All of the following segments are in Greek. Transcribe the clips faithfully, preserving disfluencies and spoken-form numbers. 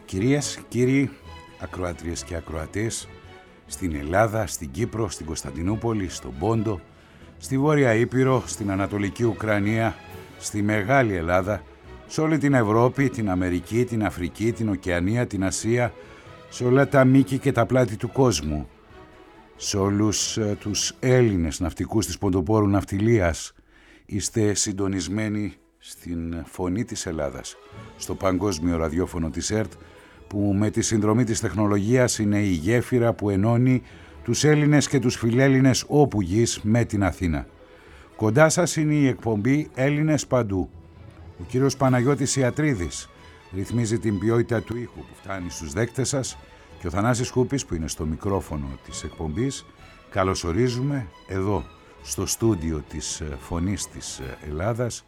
Κυρίες, κύριοι, ακροάτριες και ακροατές, στην Ελλάδα, στην Κύπρο, στην Κωνσταντινούπολη, στον Πόντο, στη Βόρεια Ήπειρο, στην Ανατολική Ουκρανία, στη Μεγάλη Ελλάδα, σε όλη την Ευρώπη, την Αμερική, την Αφρική, την Οκεανία, την Ασία, σε όλα τα μήκη και τα πλάτη του κόσμου, σε όλους uh, τους Έλληνες ναυτικούς της Ποντοπόρου Ναυτιλίας, είστε συντονισμένοι στην φωνή της Ελλάδας, στο παγκόσμιο ραδιόφωνο της ΕΡΤ, που με τη συνδρομή της τεχνολογίας είναι η γέφυρα που ενώνει τους Έλληνες και τους φιλέλληνες όπου γης με την Αθήνα. Κοντά σας είναι η εκπομπή Έλληνες Παντού. Ο κύριος Παναγιώτης Ιατρίδης ρυθμίζει την ποιότητα του ήχου που φτάνει στους δέκτες σας και ο Θανάσης Κούπης που είναι στο μικρόφωνο της εκπομπής. Καλωσορίζουμε εδώ στο στούντιο της Φωνής της Ελλάδας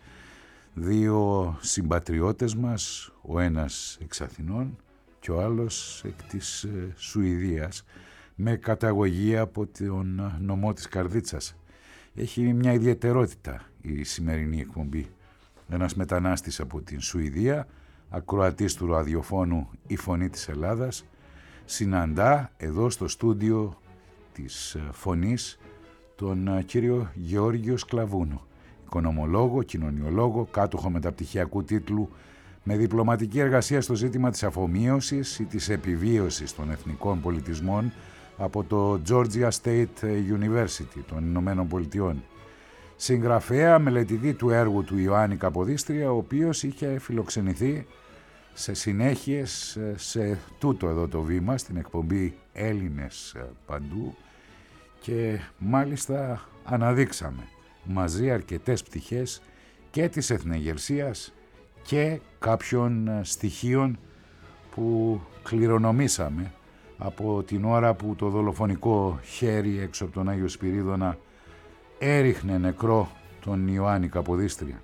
δύο συμπατριώτες μας, ο ένας εξ Αθηνών και ο άλλος εκ της Σουηδίας, με καταγωγή από τον νομό της Καρδίτσας. Έχει μια ιδιαιτερότητα η σημερινή εκπομπή. Ένας μετανάστης από την Σουηδία, ακροατής του ραδιοφώνου «Η Φωνή της Ελλάδας», συναντά εδώ στο στούντιο της Φωνής τον κύριο Γεώργιο Σκλαβούνο, οικονομολόγο, κοινωνιολόγο, κάτοχο μεταπτυχιακού τίτλου με διπλωματική εργασία στο ζήτημα της αφομοίωσης ή της επιβίωσης των εθνικών πολιτισμών από το Georgia State University των Ηνωμένων Πολιτειών. Συγγραφέα, μελετητή του έργου του Ιωάννη Καποδίστρια, ο οποίος είχε φιλοξενηθεί σε συνέχειες σε τούτο εδώ το βήμα, στην εκπομπή Έλληνες Παντού, και μάλιστα αναδείξαμε μαζί αρκετές πτυχές και της εθνεγερσίας και κάποιων στοιχείων που κληρονομήσαμε από την ώρα που το δολοφονικό χέρι έξω από τον Άγιο Σπυρίδωνα έριχνε νεκρό τον Ιωάννη Καποδίστρια.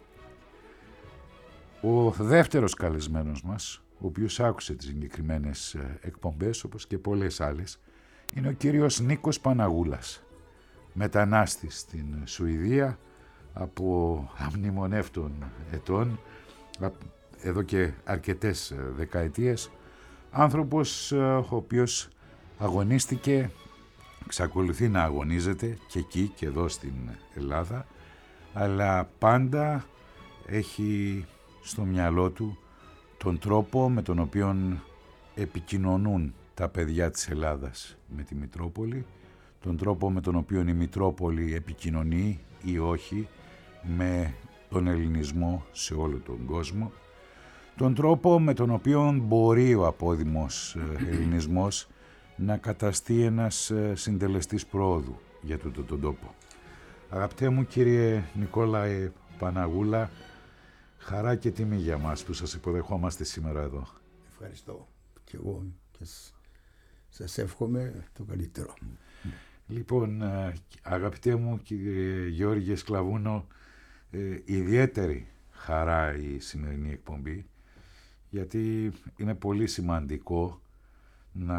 Ο δεύτερος καλεσμένος μας, ο οποίος άκουσε τις συγκεκριμένες εκπομπές όπως και πολλές άλλες, είναι ο κύριος Νίκος Παναγούλας, μετανάστης στην Σουηδία από αμνημονεύτων ετών, εδώ και αρκετές δεκαετίες, άνθρωπος ο οποίος αγωνίστηκε, εξακολουθεί να αγωνίζεται και εκεί και εδώ στην Ελλάδα, αλλά πάντα έχει στο μυαλό του τον τρόπο με τον οποίο επικοινωνούν τα παιδιά της Ελλάδας με τη Μητρόπολη, τον τρόπο με τον οποίο η Μητρόπολη επικοινωνεί ή όχι με τον ελληνισμό σε όλο τον κόσμο, τον τρόπο με τον οποίο μπορεί ο απόδημος ελληνισμός να καταστεί ένας συντελεστής πρόοδου για τούτο τον τόπο. Αγαπητέ μου κύριε Νικόλα Παναγούλα, χαρά και τιμή για μας που σας υποδεχόμαστε σήμερα εδώ. Ευχαριστώ και εγώ και σας εύχομαι το καλύτερο. Λοιπόν, αγαπητέ μου κύριε Γεώργιε Σκλαβούνο, ε, ιδιαίτερη χαρά η σημερινή εκπομπή, γιατί είναι πολύ σημαντικό να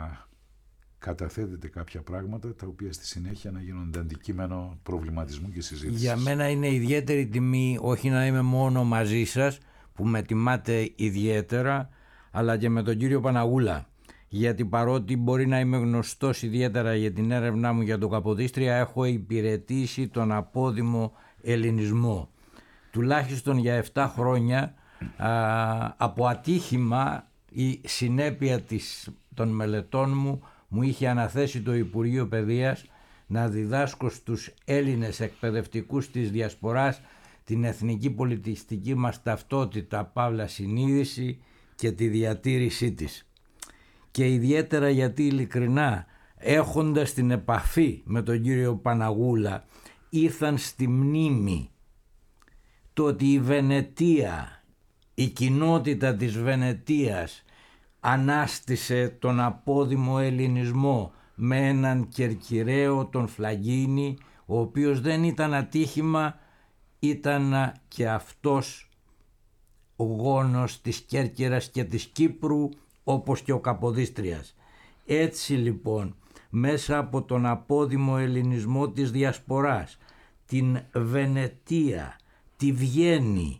καταθέτετε κάποια πράγματα τα οποία στη συνέχεια να γίνονται αντικείμενο προβληματισμού και συζήτησης. Για μένα είναι ιδιαίτερη τιμή όχι να είμαι μόνο μαζί σας, που με τιμάτε ιδιαίτερα, αλλά και με τον κύριο Παναγούλα, γιατί παρότι μπορεί να είμαι γνωστός ιδιαίτερα για την έρευνά μου για το Καποδίστρια, έχω υπηρετήσει τον απόδημο ελληνισμό τουλάχιστον για επτά χρόνια. Α, από ατύχημα η συνέπεια της, των μελετών μου μου είχε αναθέσει το Υπουργείο Παιδείας να διδάσκω στους Έλληνες εκπαιδευτικούς της Διασποράς την εθνική πολιτιστική μας ταυτότητα, παύλα συνείδηση, και τη διατήρησή της. Και ιδιαίτερα γιατί ειλικρινά, έχοντας την επαφή με τον κύριο Παναγούλα, ήρθαν στη μνήμη το ότι η Βενετία, η κοινότητα της Βενετίας ανάστησε τον απόδημο ελληνισμό με έναν Κερκυραίο, τον Φλαγκίνη, ο οποίος δεν ήταν ατύχημα, ήταν και αυτός ο γόνος της Κέρκυρας και της Κύπρου, όπως και ο Καποδίστριας. Έτσι λοιπόν, μέσα από τον απόδημο ελληνισμό της Διασποράς, την Βενετία, τη Βιέννη,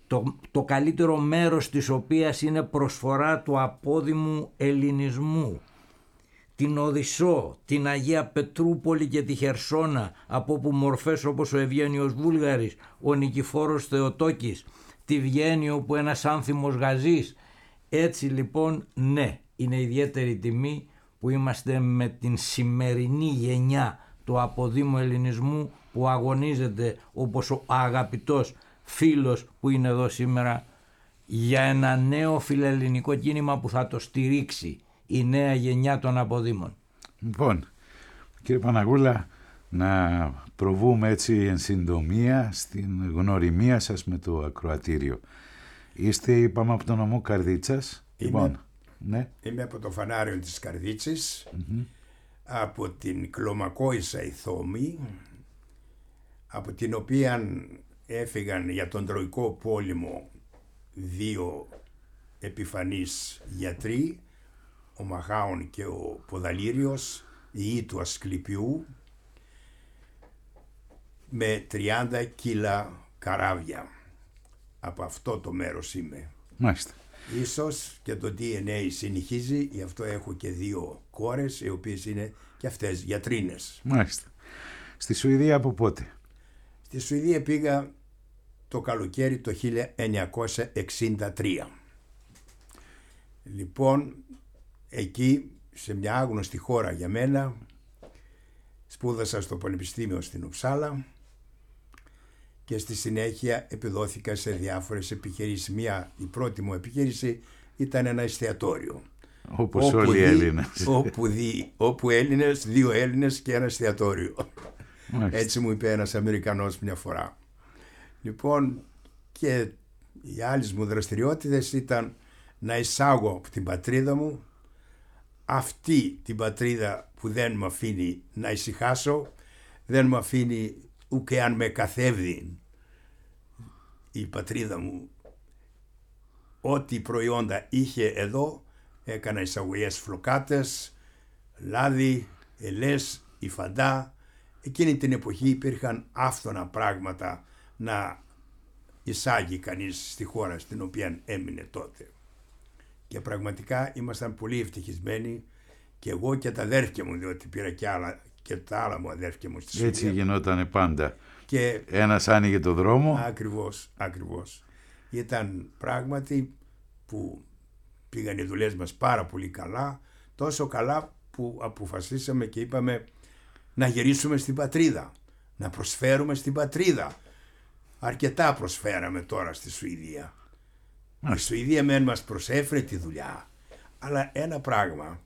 το, το καλύτερο μέρος της οποίας είναι προσφορά του απόδημου ελληνισμού. Την Οδυσσό, την Αγία Πετρούπολη και τη Χερσόνα, από όπου μορφές όπως ο Ευγένιος Βούλγαρης, ο Νικηφόρος Θεοτόκης, τη Βιέννη όπου ένας άνθιμος Γαζής. Έτσι λοιπόν, ναι, είναι ιδιαίτερη τιμή που είμαστε με την σημερινή γενιά του αποδήμου ελληνισμού που αγωνίζεται όπως ο αγαπητός φίλος που είναι εδώ σήμερα για ένα νέο φιλελληνικό κίνημα που θα το στηρίξει η νέα γενιά των αποδήμων. Λοιπόν, κύριε Παναγούλα, να προβούμε έτσι εν συντομία στην γνωριμία σας με το ακροατήριο. Είστε, είπαμε, από τον νομό Καρδίτσας. Είμαι, λοιπόν, ναι. είμαι από το φανάριο της Καρδίτσης, mm-hmm. από την Κλωμακόησα Ηθόμη, από την οποία έφυγαν για τον Τροϊκό Πόλεμο δύο επιφανείς γιατροί, ο Μαχάων και ο Ποδαλήριος, ιοί του Ασκληπιού, με τριάντα κιλά καράβια. Από αυτό το μέρος είμαι. Μάλιστα. Ίσως και το ντι εν έι συνεχίζει, γι' αυτό έχω και δύο κόρες, οι οποίες είναι και αυτές γιατρίνες. Μάλιστα. Στη Σουηδία από πότε? Στη Σουηδία πήγα το καλοκαίρι το χίλια εννιακόσια εξήντα τρία. Λοιπόν, εκεί σε μια άγνωστη χώρα για μένα, σπούδασα στο Πανεπιστήμιο στην Ουψάλα και στη συνέχεια επιδόθηκα σε διάφορες επιχειρήσεις. Μια, η πρώτη μου επιχείρηση ήταν ένα εστιατόριο. Όπως όπου όλοι οι Έλληνες. Όπου, δι, όπου Έλληνες, δύο Έλληνες και ένα εστιατόριο. Μάλιστα. Έτσι μου είπε ένας Αμερικανός μια φορά. Λοιπόν, και οι άλλες μου δραστηριότητες ήταν να εισάγω από την πατρίδα μου αυτή την πατρίδα που δεν με αφήνει να ησυχάσω, δεν με αφήνει ούτε αν με καθεύδει η πατρίδα μου. Ό,τι προϊόντα είχε εδώ έκανα εισαγωγές φλοκάτες, λάδι, ελές, υφαντά. Εκείνη την εποχή υπήρχαν άφθονα πράγματα να εισάγει κανείς στη χώρα στην οποία έμεινε τότε. Και πραγματικά ήμασταν πολύ ευτυχισμένοι και εγώ και τα αδέρφια μου, διότι πήρα και, άλλα, και τα άλλα μου αδέρφια μου στη Σουηδία. Έτσι γινότανε πάντα. Και ένας άνοιγε το δρόμο. Ακριβώς, ακριβώς. Ήταν πράγματι που πήγαν οι δουλειές μας πάρα πολύ καλά, τόσο καλά που αποφασίσαμε και είπαμε να γυρίσουμε στην πατρίδα, να προσφέρουμε στην πατρίδα. Αρκετά προσφέραμε τώρα στη Σουηδία. Η Σουηδία μεν μας προσέφερε τη δουλειά, αλλά ένα πράγμα,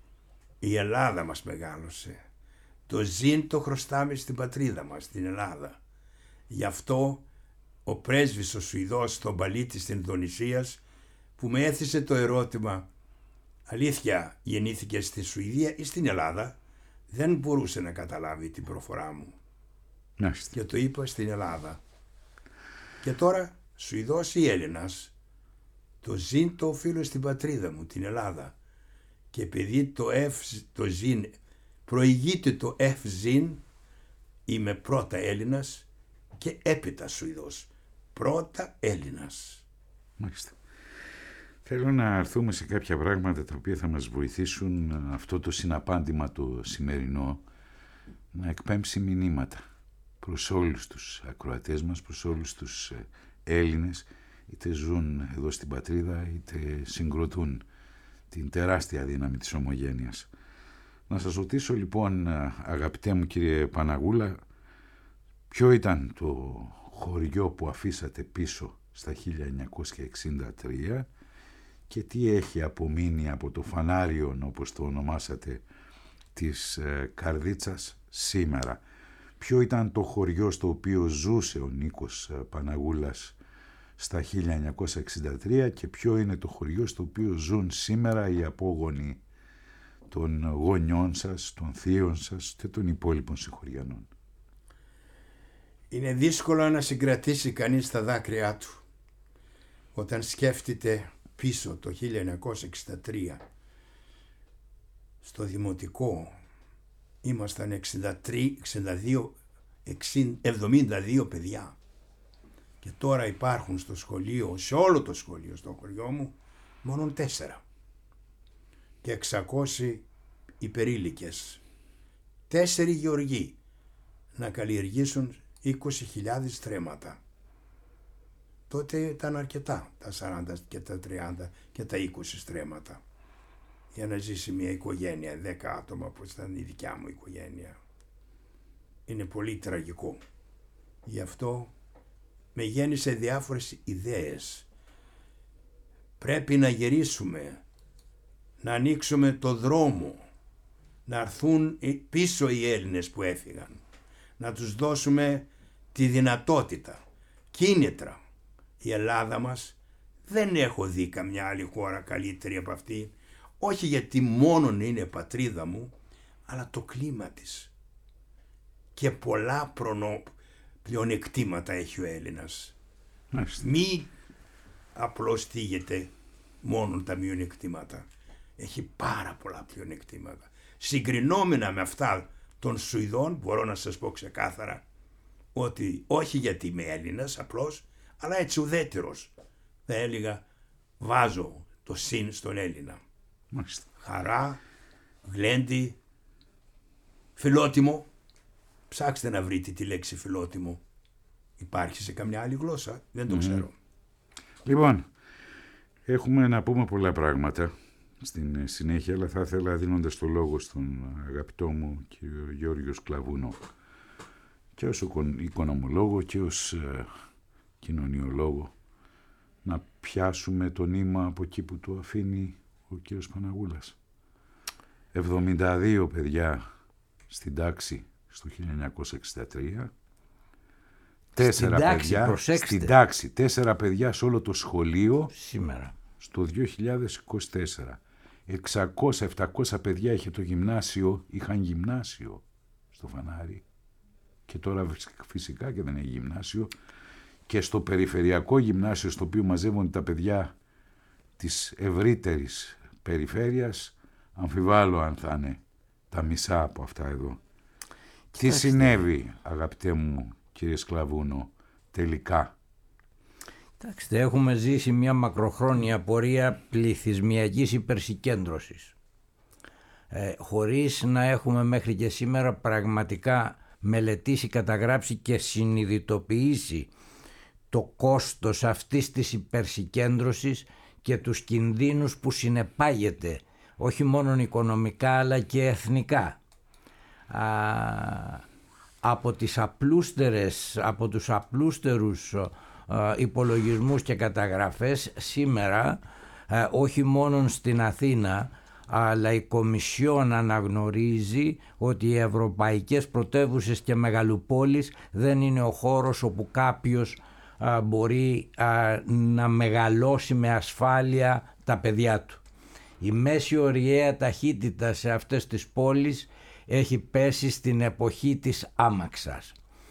η Ελλάδα μας μεγάλωσε. Το ζήν το χρωστάμε στην πατρίδα μας, στην Ελλάδα. Γι' αυτό ο πρέσβης ο Σουηδός στον Παλίτη στην Ινδονησίας, που με έθεσε το ερώτημα, αλήθεια γεννήθηκε στη Σουηδία ή στην Ελλάδα, δεν μπορούσε να καταλάβει την προφορά μου. Μάλιστα. Και το είπα στην Ελλάδα. Και τώρα Σουηδός ή Έλληνας, το ζήν το οφείλω στην πατρίδα μου, την Ελλάδα. Και επειδή το, F, το ζήν προηγείται το F ζήν, είμαι πρώτα Έλληνας και έπειτα Σουηδός. Πρώτα Έλληνας. Μάλιστα. Θέλω να έρθουμε σε κάποια πράγματα τα οποία θα μας βοηθήσουν αυτό το συναπάντημα το σημερινό να εκπέμψει μηνύματα προς όλους τους ακροατές μας, προς όλους τους Έλληνες, είτε ζουν εδώ στην πατρίδα είτε συγκροτούν την τεράστια δύναμη της ομογένειας. Να σας ρωτήσω λοιπόν, αγαπητέ μου κύριε Παναγούλα, ποιο ήταν το χωριό που αφήσατε πίσω στα χίλια εννιακόσια εξήντα τρία και τι έχει απομείνει από το φανάριο, όπως το ονομάσατε, της ε, Καρδίτσας σήμερα. Ποιο ήταν το χωριό στο οποίο ζούσε ο Νίκος Παναγούλας στα χίλια εννιακόσια εξήντα τρία και ποιο είναι το χωριό στο οποίο ζουν σήμερα οι απόγονοι των γονιών σας, των θείων σας και των υπόλοιπων συγχωριανών. Είναι δύσκολο να συγκρατήσει κανείς τα δάκρυά του όταν σκέφτεται πίσω το χίλια εννιακόσια εξήντα τρία. Στο δημοτικό ήμασταν εξήντα τρία, εξήντα δύο, εξήντα, εβδομήντα δύο παιδιά. Και τώρα υπάρχουν στο σχολείο, σε όλο το σχολείο στο χωριό μου, μόνο τέσσερα. Και εξακόσιοι υπερήλικες. Τέσσερι γεωργοί να καλλιεργήσουν είκοσι χιλιάδες στρέμματα. Τότε ήταν αρκετά τα σαράντα και τα τριάντα και τα είκοσι στρέμματα για να ζήσει μια οικογένεια, δέκα άτομα, που ήταν η δικιά μου οικογένεια. Είναι πολύ τραγικό. Γι' αυτό με γέννησε διάφορες ιδέες. Πρέπει να γυρίσουμε, να ανοίξουμε το δρόμο, να έρθουν πίσω οι Έλληνες που έφυγαν, να τους δώσουμε τη δυνατότητα, κίνητρα. Η Ελλάδα μας δεν έχω δει καμιά άλλη χώρα καλύτερη από αυτή, όχι γιατί μόνον είναι πατρίδα μου, αλλά το κλίμα της. Και πολλά προνο... πλεονεκτήματα έχει ο Έλληνας. Μάλιστα. Μη απλώς θίγεται μόνο τα μειονεκτήματα. Έχει πάρα πολλά πλεονεκτήματα. Συγκρινόμενα με αυτά των Σουηδών, μπορώ να σας πω ξεκάθαρα ότι όχι γιατί είμαι Έλληνας απλώς, αλλά έτσι ουδέτερος. Θα έλεγα, βάζω το συν στον Έλληνα. Μάλιστα. Χαρά, γλέντι, φιλότιμο. Ψάξτε να βρείτε τη λέξη φιλότιμο. Υπάρχει σε καμιά άλλη γλώσσα, δεν το mm. ξέρω. Λοιπόν, έχουμε να πούμε πολλά πράγματα στην συνέχεια, αλλά θα ήθελα, δίνοντας το λόγο στον αγαπητό μου κύριο Γιώργο Σκλαβούνο, και ως οικονομολόγο και ως ε, κοινωνιολόγο, να πιάσουμε το νήμα από εκεί που το αφήνει ο κύριος Παναγούλας. εβδομήντα δύο παιδιά στην τάξη στο χίλια εννιακόσια εξήντα τρία, τέσσερα στην παιδιά τάξη, προσέξτε. στην τάξη, τέσσερα παιδιά σε όλο το σχολείο σήμερα στο δύο χιλιάδες είκοσι τέσσερα. εξακόσια επτακόσια παιδιά είχε το γυμνάσιο, είχαν γυμνάσιο στο Φανάρι, και τώρα φυσικά και δεν έχει γυμνάσιο. Και στο περιφερειακό γυμνάσιο, στο οποίο μαζεύονται τα παιδιά της ευρύτερης περιφέρειας, αμφιβάλλω αν θα είναι τα μισά από αυτά εδώ. Τι συνέβη, αγαπητέ μου κύριε Σκλαβούνο, τελικά? Κοιτάξτε, έχουμε ζήσει μια μακροχρόνια πορεία πληθυσμιακής υπερσυκέντρωσης, ε, χωρίς να έχουμε μέχρι και σήμερα πραγματικά μελετήσει, καταγράψει και συνειδητοποιήσει το κόστος αυτής της υπερσυκέντρωσης και τους κινδύνους που συνεπάγεται, όχι μόνο οικονομικά αλλά και εθνικά. Α, από τις απλούστερες, από τους απλούστερους α, υπολογισμούς και καταγραφές σήμερα, α, όχι μόνο στην Αθήνα, αλλά η Κομισιόν αναγνωρίζει ότι οι ευρωπαϊκές πρωτεύουσες και μεγαλοπόλεις δεν είναι ο χώρος όπου κάποιος α, μπορεί α, να μεγαλώσει με ασφάλεια τα παιδιά του. Η μέση ωριαία ταχύτητα σε αυτές τις πόλεις έχει πέσει στην εποχή της άμαξας.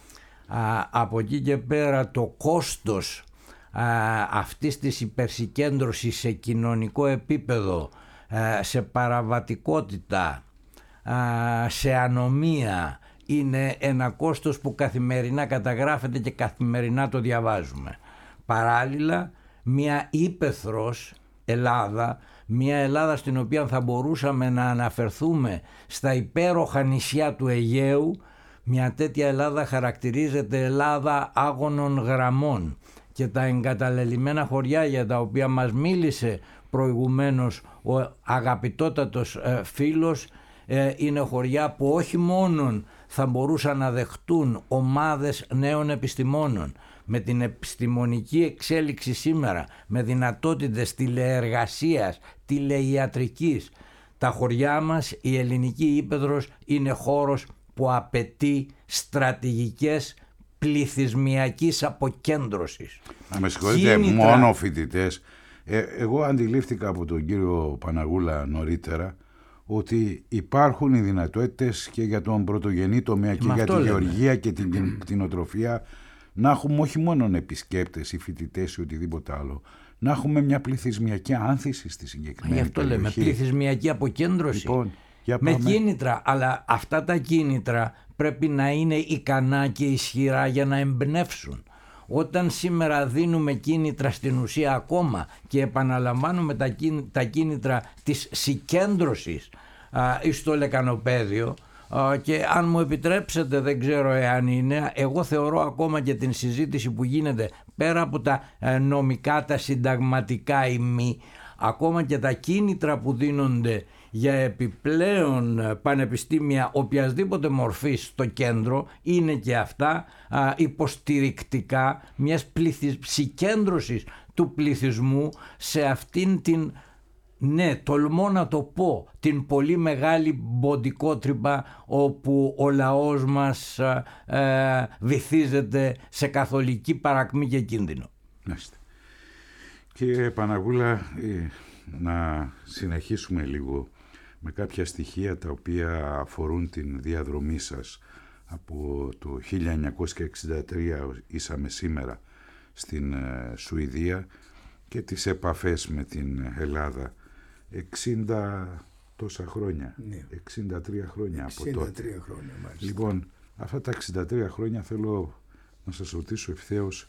Α, από εκεί και πέρα το κόστος α, αυτής της υπερσυκέντρωσης σε κοινωνικό επίπεδο, α, σε παραβατικότητα, α, σε ανομία, είναι ένα κόστος που καθημερινά καταγράφεται και καθημερινά το διαβάζουμε. Παράλληλα, μια ύπαιθρος Ελλάδα, μια Ελλάδα στην οποία θα μπορούσαμε να αναφερθούμε στα υπέροχα νησιά του Αιγαίου, μια τέτοια Ελλάδα χαρακτηρίζεται Ελλάδα άγωνων γραμμών, και τα εγκαταλελειμμένα χωριά για τα οποία μας μίλησε προηγουμένως ο αγαπητότατος ε, φίλος ε, είναι χωριά που όχι μόνον θα μπορούσαν να δεχτούν ομάδες νέων επιστημόνων, με την επιστημονική εξέλιξη σήμερα, με δυνατότητες τηλεεργασίας, τηλεϊατρικής, τα χωριά μας, η ελληνική ύπαιθρος είναι χώρος που απαιτεί στρατηγικές πληθυσμιακής αποκέντρωσης. Να με συγχωρείτε, Κίνητρα... μόνο φοιτητές. Ε, εγώ αντιλήφθηκα από τον κύριο Παναγούλα νωρίτερα ότι υπάρχουν οι δυνατότητες και για τον πρωτογενή τομέα και για τη γεωργία και την κτηνοτροφία να έχουμε όχι μόνο επισκέπτες ή φοιτητές ή οτιδήποτε άλλο, να έχουμε μια πληθυσμιακή άνθηση στη συγκεκριμένη Γι' αυτό περιοχή. λέμε πληθυσμιακή αποκέντρωση. Λοιπόν, για με πάμε. κίνητρα, αλλά αυτά τα κίνητρα πρέπει να είναι ικανά και ισχυρά για να εμπνεύσουν. Όταν σήμερα δίνουμε κίνητρα στην ουσία ακόμα και επαναλαμβάνουμε τα, κίνη, τα κίνητρα της συγκέντρωσης α, στο λεκανοπαίδιο, α, και αν μου επιτρέψετε, δεν ξέρω εάν είναι, εγώ θεωρώ ακόμα και την συζήτηση που γίνεται πέρα από τα ε, νομικά, τα συνταγματικά ή μη, ακόμα και τα κίνητρα που δίνονται για επιπλέον πανεπιστήμια οποιασδήποτε μορφής στο κέντρο, είναι και αυτά α, υποστηρικτικά μιας πληθυσ... συγκέντρωσης του πληθυσμού σε αυτήν την, ναι, τολμώ να το πω, την πολύ μεγάλη μποντικότρυπα όπου ο λαός μας α, α, βυθίζεται σε καθολική παρακμή και κίνδυνο. Μάλιστα. Κύριε Παναγούλα, ε, να συνεχίσουμε λίγο με κάποια στοιχεία τα οποία αφορούν την διαδρομή σας από το χίλια εννιακόσια εξήντα τρία ήσαμε σήμερα στην ε, Σουηδία και τις επαφές με την Ελλάδα. εξήντα τόσα χρόνια, ναι. εξήντα τρία χρόνια από τότε. εξήντα τρία χρόνια μάλιστα. Λοιπόν, αυτά τα εξήντα τρία χρόνια θέλω να σας ρωτήσω ευθέως.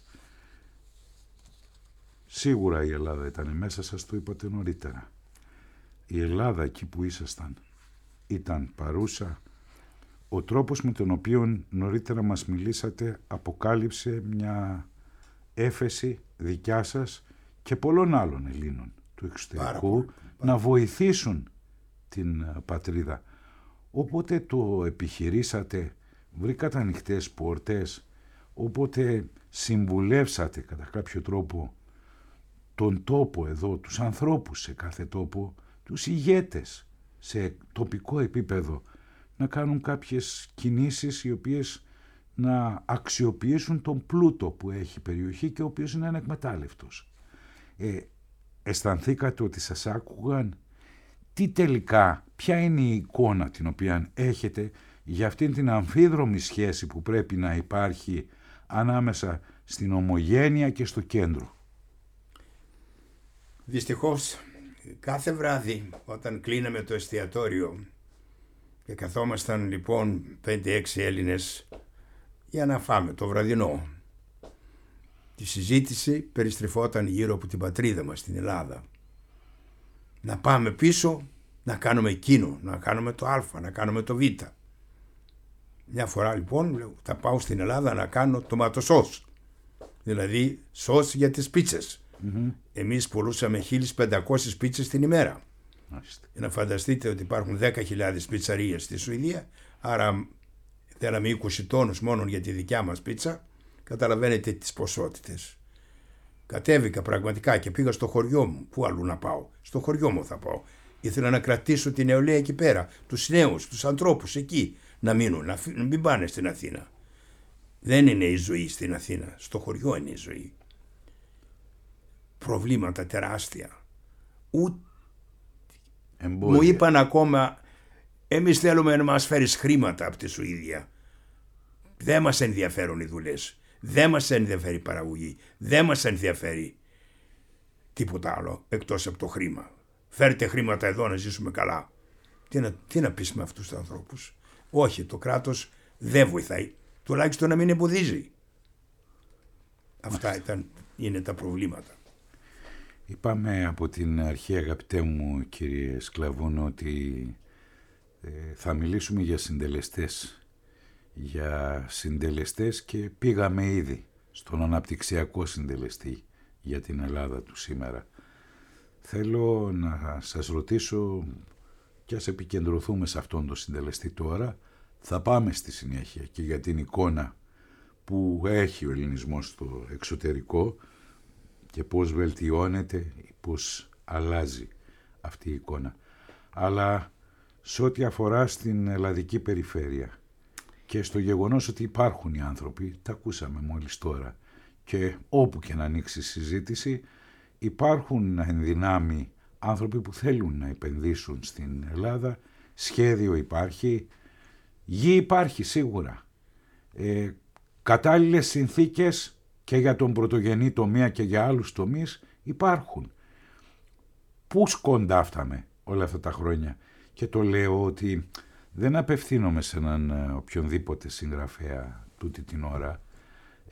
Σίγουρα η Ελλάδα ήταν μέσα, σας το είπατε νωρίτερα. Η Ελλάδα εκεί που ήσασταν ήταν παρούσα. Ο τρόπος με τον οποίο νωρίτερα μας μιλήσατε αποκάλυψε μια έφεση δικιά σας και πολλών άλλων Ελλήνων του εξωτερικού να βοηθήσουν την πατρίδα. Οπότε το επιχειρήσατε, βρήκατε ανοιχτές πόρτες, οπότε συμβουλεύσατε κατά κάποιο τρόπο τον τόπο εδώ, τους ανθρώπους σε κάθε τόπο, τους ηγέτες σε τοπικό επίπεδο να κάνουν κάποιες κινήσεις οι οποίες να αξιοποιήσουν τον πλούτο που έχει η περιοχή και ο οποίος είναι ανεκμετάλλευτος. Ε, αισθανθήκατε ότι σας άκουγαν? Τι τελικά, ποια είναι η εικόνα την οποία έχετε για αυτήν την αμφίδρομη σχέση που πρέπει να υπάρχει ανάμεσα στην ομογένεια και στο κέντρο? Δυστυχώς κάθε βράδυ όταν κλείναμε το εστιατόριο και καθόμασταν λοιπόν πέντε έξι Έλληνες για να φάμε το βραδινό, τη συζήτηση περιστρεφόταν γύρω από την πατρίδα μας, την Ελλάδα. Να πάμε πίσω, να κάνουμε εκείνο, να κάνουμε το Α, να κάνουμε το Β. Μια φορά λοιπόν λέω, θα πάω στην Ελλάδα να κάνω τοματοσός, δηλαδή σως για τις πίτσες. Mm-hmm. Εμείς πουλούσαμε χίλιες πεντακόσιες πίτσες την ημέρα. Μάλιστα. Για να φανταστείτε ότι υπάρχουν δέκα χιλιάδες πιτσαρίες στη Σουηδία, άρα θέλαμε είκοσι τόνους μόνο για τη δικιά μας πίτσα. Καταλαβαίνετε τις ποσότητες. Κατέβηκα πραγματικά και πήγα στο χωριό μου. Πού αλλού να πάω? Στο χωριό μου θα πάω. Ήθελα να κρατήσω την νεολαία εκεί πέρα, τους νέους, τους ανθρώπους εκεί να μείνουν, να μην πάνε στην Αθήνα. Δεν είναι η ζωή στην Αθήνα, στο χωριό είναι η ζωή. Προβλήματα τεράστια. Ούτε μου είπαν ακόμα, εμείς θέλουμε να μας φέρεις χρήματα από τη Σουηδία. Δεν μας ενδιαφέρουν οι δουλειές. Δεν μας ενδιαφέρει η παραγωγή. Δεν μας ενδιαφέρει τίποτα άλλο εκτός από το χρήμα. Φέρτε χρήματα εδώ να ζήσουμε καλά. Τι να, τι να πεις με αυτούς τους ανθρώπους? Όχι, το κράτος δεν βοηθάει. Τουλάχιστον να μην εμποδίζει. Αυτά ήταν, είναι τα προβλήματα. Είπαμε από την αρχή, αγαπητέ μου κύριε Σκλαβούνο, ότι ε, θα μιλήσουμε για συντελεστές. Για συντελεστές και πήγαμε ήδη στον αναπτυξιακό συντελεστή για την Ελλάδα του σήμερα. Θέλω να σας ρωτήσω και ας επικεντρωθούμε σε αυτόν τον συντελεστή τώρα. Θα πάμε στη συνέχεια και για την εικόνα που έχει ο ελληνισμός στο εξωτερικό και πώς βελτιώνεται, πώς αλλάζει αυτή η εικόνα. Αλλά σε ό,τι αφορά στην ελλαδική περιφέρεια και στο γεγονός ότι υπάρχουν οι άνθρωποι, τα ακούσαμε μόλις τώρα, και όπου και να ανοίξει η συζήτηση υπάρχουν εν δυνάμει άνθρωποι που θέλουν να επενδύσουν στην Ελλάδα, σχέδιο υπάρχει, γη υπάρχει σίγουρα, ε, κατάλληλες συνθήκες και για τον πρωτογενή τομέα και για άλλους τομείς υπάρχουν. Πού σκοντάφταμε όλα αυτά τα χρόνια? Και το λέω ότι δεν απευθύνομαι σε έναν οποιονδήποτε συγγραφέα τούτη την ώρα. Ε,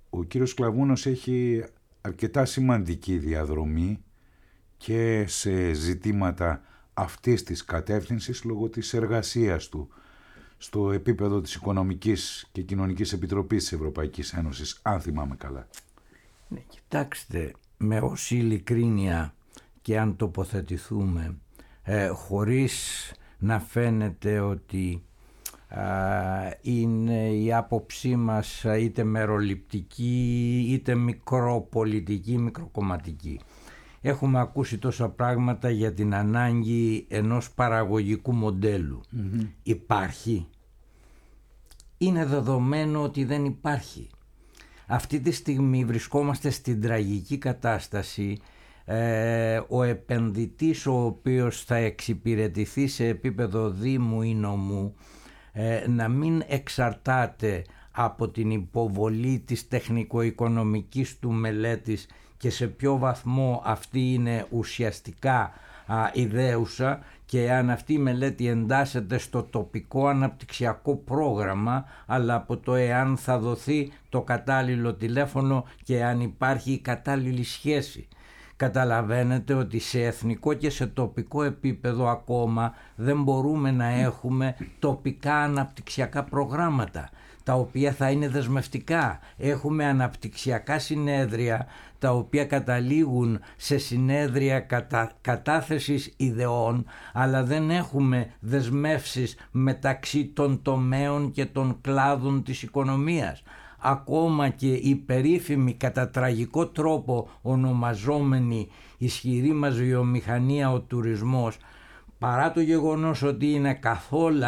ο κύριος Σκλαβούνος έχει αρκετά σημαντική διαδρομή και σε ζητήματα αυτής της κατεύθυνσης λόγω της εργασίας του στο επίπεδο της Οικονομικής και Κοινωνικής Επιτροπής της Ευρωπαϊκής Ένωσης, αν θυμάμαι καλά. Ναι, κοιτάξτε, με όση ειλικρίνεια και αν τοποθετηθούμε, ε, χωρίς να φαίνεται ότι α, είναι η άποψή μας είτε μεροληπτική, είτε μικροπολιτική, μικροκομματική. Έχουμε ακούσει τόσα πράγματα για την ανάγκη ενός παραγωγικού μοντέλου. Mm-hmm. Υπάρχει. Είναι δεδομένο ότι δεν υπάρχει. Αυτή τη στιγμή βρισκόμαστε στην τραγική κατάσταση. Ε, ο επενδυτής ο οποίος θα εξυπηρετηθεί σε επίπεδο δήμου ή νομού ε, να μην εξαρτάται από την υποβολή της τεχνικο-οικονομικής του μελέτης και σε ποιο βαθμό αυτή είναι ουσιαστικά α, ιδέουσα και αν αυτή η μελέτη εντάσσεται στο τοπικό αναπτυξιακό πρόγραμμα, αλλά από το εάν θα δοθεί το κατάλληλο τηλέφωνο και αν υπάρχει η κατάλληλη σχέση. Καταλαβαίνετε ότι σε εθνικό και σε τοπικό επίπεδο ακόμα δεν μπορούμε να έχουμε τοπικά αναπτυξιακά προγράμματα τα οποία θα είναι δεσμευτικά. Έχουμε αναπτυξιακά συνέδρια τα οποία καταλήγουν σε συνέδρια κατα... κατάθεσης ιδεών, αλλά δεν έχουμε δεσμεύσεις μεταξύ των τομέων και των κλάδων της οικονομίας. Ακόμα και η περίφημη κατά τραγικό τρόπο ονομαζόμενη ισχυρή μας βιομηχανία, ο τουρισμός, παρά το γεγονός ότι είναι καθόλου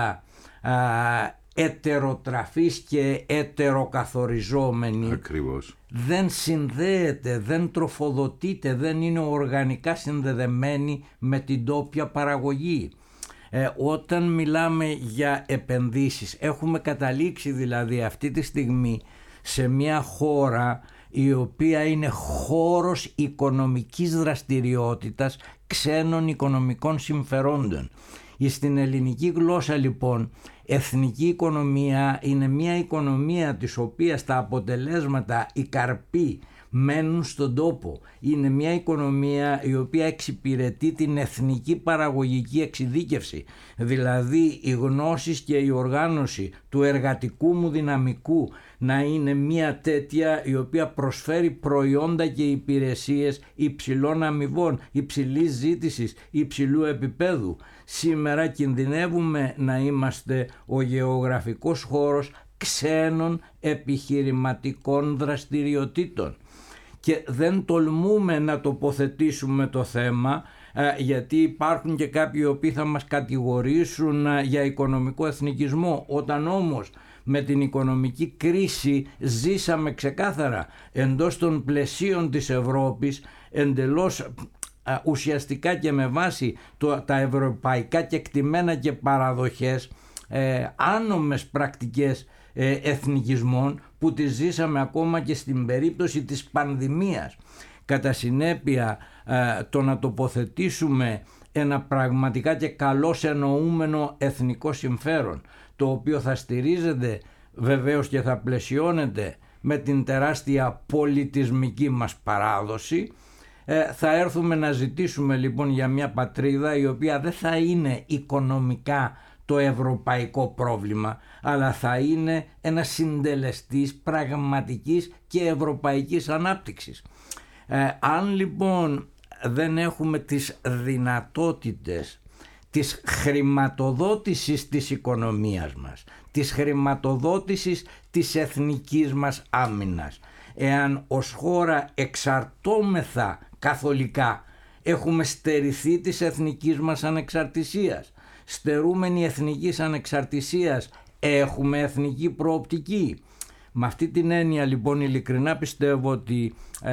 ετεροτραφής και ετεροκαθοριζόμενη, ακριβώς, δεν συνδέεται, δεν τροφοδοτείται, δεν είναι οργανικά συνδεδεμένη με την τόπια παραγωγή. Ε, όταν μιλάμε για επενδύσεις, έχουμε καταλήξει δηλαδή αυτή τη στιγμή σε μια χώρα η οποία είναι χώρος οικονομικής δραστηριότητας ξένων οικονομικών συμφερόντων. Στην ελληνική γλώσσα λοιπόν εθνική οικονομία είναι μια οικονομία της οποίας τα αποτελέσματα, οι καρποί μένουν στον τόπο. Είναι μια οικονομία η οποία εξυπηρετεί την εθνική παραγωγική εξειδίκευση, δηλαδή οι γνώσεις και η οργάνωση του εργατικού μου δυναμικού να είναι μια τέτοια η οποία προσφέρει προϊόντα και υπηρεσίες υψηλών αμοιβών, υψηλής ζήτησης, υψηλού επίπεδου. Σήμερα κινδυνεύουμε να είμαστε ο γεωγραφικός χώρος ξένων επιχειρηματικών δραστηριοτήτων και δεν τολμούμε να τοποθετήσουμε το θέμα γιατί υπάρχουν και κάποιοι οι οποίοι θα μας κατηγορήσουν για οικονομικό εθνικισμό, όταν όμως με την οικονομική κρίση ζήσαμε ξεκάθαρα εντός των πλαισίων της Ευρώπης εντελώς ουσιαστικά και με βάση το, τα ευρωπαϊκά κεκτημένα και παραδοχές ε, άνομες πρακτικές ε, εθνικισμών που τις ζήσαμε ακόμα και στην περίπτωση της πανδημίας. Κατά συνέπεια ε, το να τοποθετήσουμε ένα πραγματικά και καλώς εννοούμενο εθνικό συμφέρον, το οποίο θα στηρίζεται βεβαίως και θα πλαισιώνεται με την τεράστια πολιτισμική μας παράδοση, ε, θα έρθουμε να ζητήσουμε λοιπόν για μια πατρίδα η οποία δεν θα είναι οικονομικά το ευρωπαϊκό πρόβλημα, αλλά θα είναι ένα συντελεστής πραγματικής και ευρωπαϊκής ανάπτυξης. Ε, αν λοιπόν δεν έχουμε τις δυνατότητες της χρηματοδότησης της οικονομίας μας, της χρηματοδότησης της εθνικής μας άμυνας, εάν ως χώρα εξαρτώμεθα καθολικά, έχουμε στερηθεί της εθνικής μας ανεξαρτησίας. Στερούμενη εθνικής ανεξαρτησίας, έχουμε εθνική προοπτική. Με αυτή την έννοια λοιπόν ειλικρινά πιστεύω ότι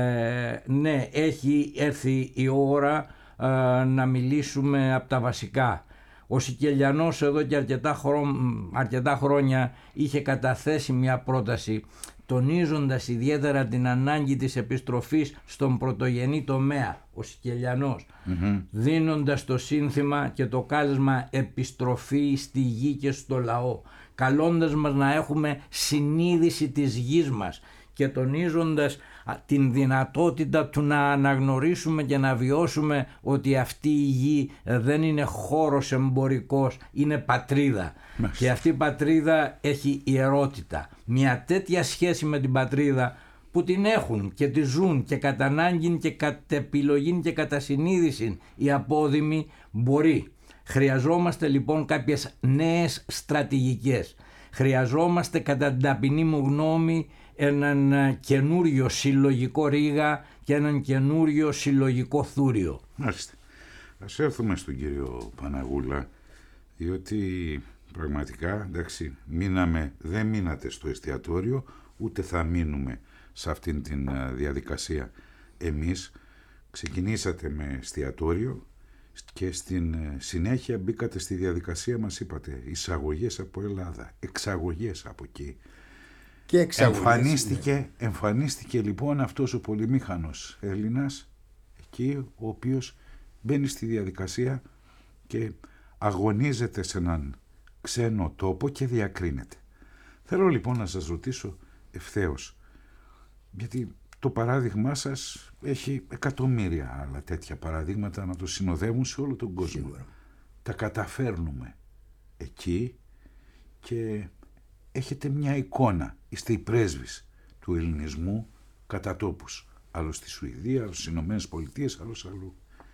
ε, ναι, έχει έρθει η ώρα ε, να μιλήσουμε από τα βασικά. Ο Σικελιανός εδώ και αρκετά, χρό... αρκετά χρόνια είχε καταθέσει μια πρόταση τονίζοντας ιδιαίτερα την ανάγκη της επιστροφής στον πρωτογενή τομέα, ο Σικελιανός, mm-hmm. δίνοντας το σύνθημα και το κάλεσμα επιστροφή στη γη και στο λαό, καλώντας μας να έχουμε συνείδηση της γης μας και τονίζοντας την δυνατότητα του να αναγνωρίσουμε και να βιώσουμε ότι αυτή η γη δεν είναι χώρος εμπορικός, είναι πατρίδα. Μάλιστα. Και αυτή η πατρίδα έχει ιερότητα. Μια τέτοια σχέση με την πατρίδα που την έχουν και τη ζουν και κατά ανάγκη και κατ' επιλογή και κατά συνείδηση οι απόδημοι μπορεί. Χρειαζόμαστε λοιπόν κάποιες νέες στρατηγικές. Χρειαζόμαστε κατά την ταπεινή μου γνώμη έναν καινούριο συλλογικό ρήγα και έναν καινούριο συλλογικό θούριο. Μάλιστα. Ας έρθουμε στον κύριο Παναγούλα, διότι πραγματικά, εντάξει, μείναμε, δεν μείνατε στο εστιατόριο, ούτε θα μείνουμε σε αυτήν την διαδικασία. Εμείς ξεκινήσατε με εστιατόριο και στην συνέχεια μπήκατε στη διαδικασία, μας είπατε, εισαγωγές από Ελλάδα, εξαγωγές από εκεί. Και εξαγωγές. Εμφανίστηκε, ναι. εμφανίστηκε λοιπόν αυτός ο πολυμήχανος Έλληνας εκεί, ο οποίος μπαίνει στη διαδικασία και αγωνίζεται σε έναν ξένο τόπο και διακρίνεται. Θέλω λοιπόν να σας ρωτήσω ευθέως, γιατί το παράδειγμά σας έχει εκατομμύρια άλλα τέτοια παραδείγματα να το συνοδεύουν σε όλο τον κόσμο. Σίγουρα. Τα καταφέρνουμε εκεί και έχετε μια εικόνα. Είστε οι πρέσβεις του ελληνισμού κατά τόπους. Άλλο στη Σουηδία, άλλο στις Ηνωμένες Πολιτείες, άλλο αλλού.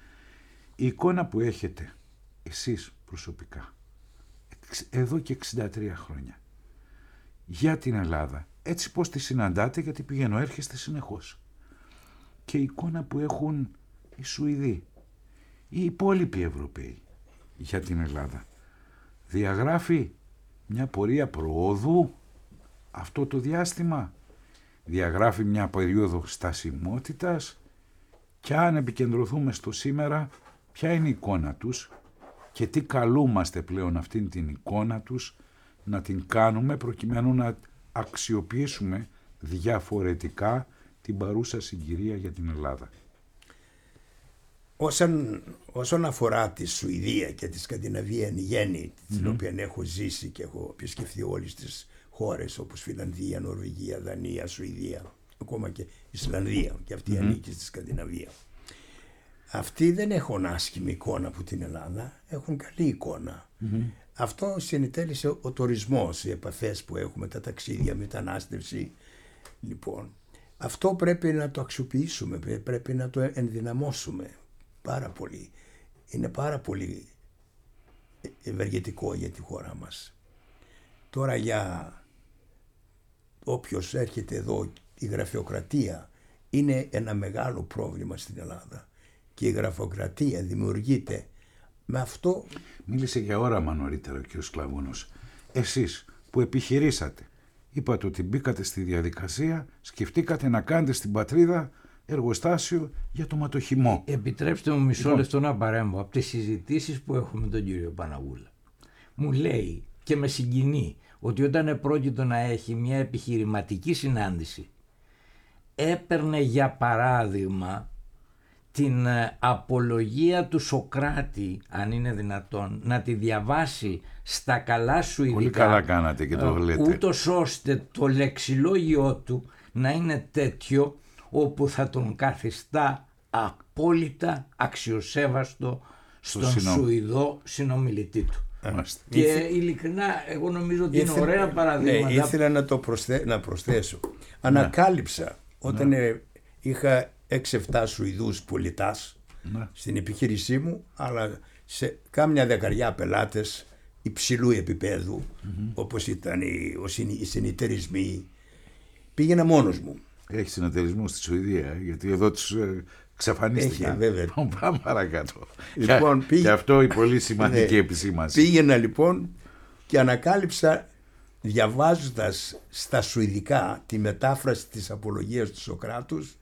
Η εικόνα που έχετε εσείς προσωπικά εδώ και εξήντα τρία χρόνια για την Ελλάδα, έτσι πως τη συναντάτε, γιατί πηγαίνω έρχεστε συνεχώς, και η εικόνα που έχουν οι Σουηδοί, οι υπόλοιποι Ευρωπαίοι για την Ελλάδα, διαγράφει μια πορεία προόδου αυτό το διάστημα, διαγράφει μια περίοδο στασιμότητας, και αν επικεντρωθούμε στο σήμερα, ποια είναι η εικόνα τους και τι καλούμαστε πλέον αυτήν την εικόνα τους να την κάνουμε προκειμένου να αξιοποιήσουμε διαφορετικά την παρούσα συγκυρία για την Ελλάδα. Όσον, όσον αφορά τη Σουηδία και τη Σκανδιναβία εν γέννη, mm-hmm. την οποία έχω ζήσει και έχω επισκεφθεί όλες τις χώρες όπως Φιλανδία, Νορβηγία, Δανία, Σουηδία, ακόμα και Ισλανδία, και αυτή mm-hmm. ανήκει στη Σκανδιναβία. Αυτοί δεν έχουν άσχημη εικόνα από την Ελλάδα, έχουν καλή εικόνα. Mm-hmm. Αυτό συνετέλεισε ο τουρισμός, οι επαφές που έχουμε, τα ταξίδια, μετανάστευση. Λοιπόν, αυτό πρέπει να το αξιοποιήσουμε, πρέπει να το ενδυναμώσουμε πάρα πολύ. Είναι πάρα πολύ ευεργετικό για τη χώρα μας. Τώρα για όποιος έρχεται εδώ, η γραφειοκρατία είναι ένα μεγάλο πρόβλημα στην Ελλάδα. Και η γραφειοκρατία δημιουργείται με αυτό. Μίλησε για όραμα νωρίτερα ο κ. Σκλαβούνος. Εσείς που επιχειρήσατε, είπατε ότι μπήκατε στη διαδικασία, σκεφτήκατε να κάνετε στην πατρίδα εργοστάσιο για το ματοχυμό. Επιτρέψτε μου μισό λοιπόν. λεπτό να παρέμβω. Από τις συζητήσεις που έχουμε με τον κύριο Παναγούλα, μου λέει και με συγκινεί ότι όταν επρόκειτο να έχει μια επιχειρηματική συνάντηση, έπαιρνε για παράδειγμα την απολογία του Σοκράτη, αν είναι δυνατόν, να τη διαβάσει στα καλά σουηδικά. Πολύ καλά κάνατε και το λέτε. Ούτως ώστε το λεξιλόγιο του να είναι τέτοιο όπου θα τον καθιστά απόλυτα αξιοσέβαστο στον συνο... Σουηδό συνομιλητή του. Είμαστε. Και Ήθε... ειλικρινά εγώ νομίζω ότι Ήθε... είναι ωραία παραδείγματα. Ναι, ήθελα να το προσθέ... να προσθέσω. Ανακάλυψα ναι. όταν ναι. είχα έξι εφτά Σουηδούς πολιτάς ναι. στην επιχείρησή μου, αλλά σε κάμια δεκαριά πελάτες υψηλού επίπεδου, mm-hmm. όπως ήταν οι, οι συνεταιρισμοί. Πήγαινα μόνος μου. Έχει συνεταιρισμού στη Σουηδία, γιατί εδώ τους εξαφανίστηκαν. Έχει, βέβαια. Πάμε παρακάτω. Λοιπόν, και, πήγε... και αυτό η πολύ σημαντική ναι. επισήμανση. Πήγαινα λοιπόν και ανακάλυψα, διαβάζοντας στα σουηδικά τη μετάφραση της απολογίας του Σοκράτους,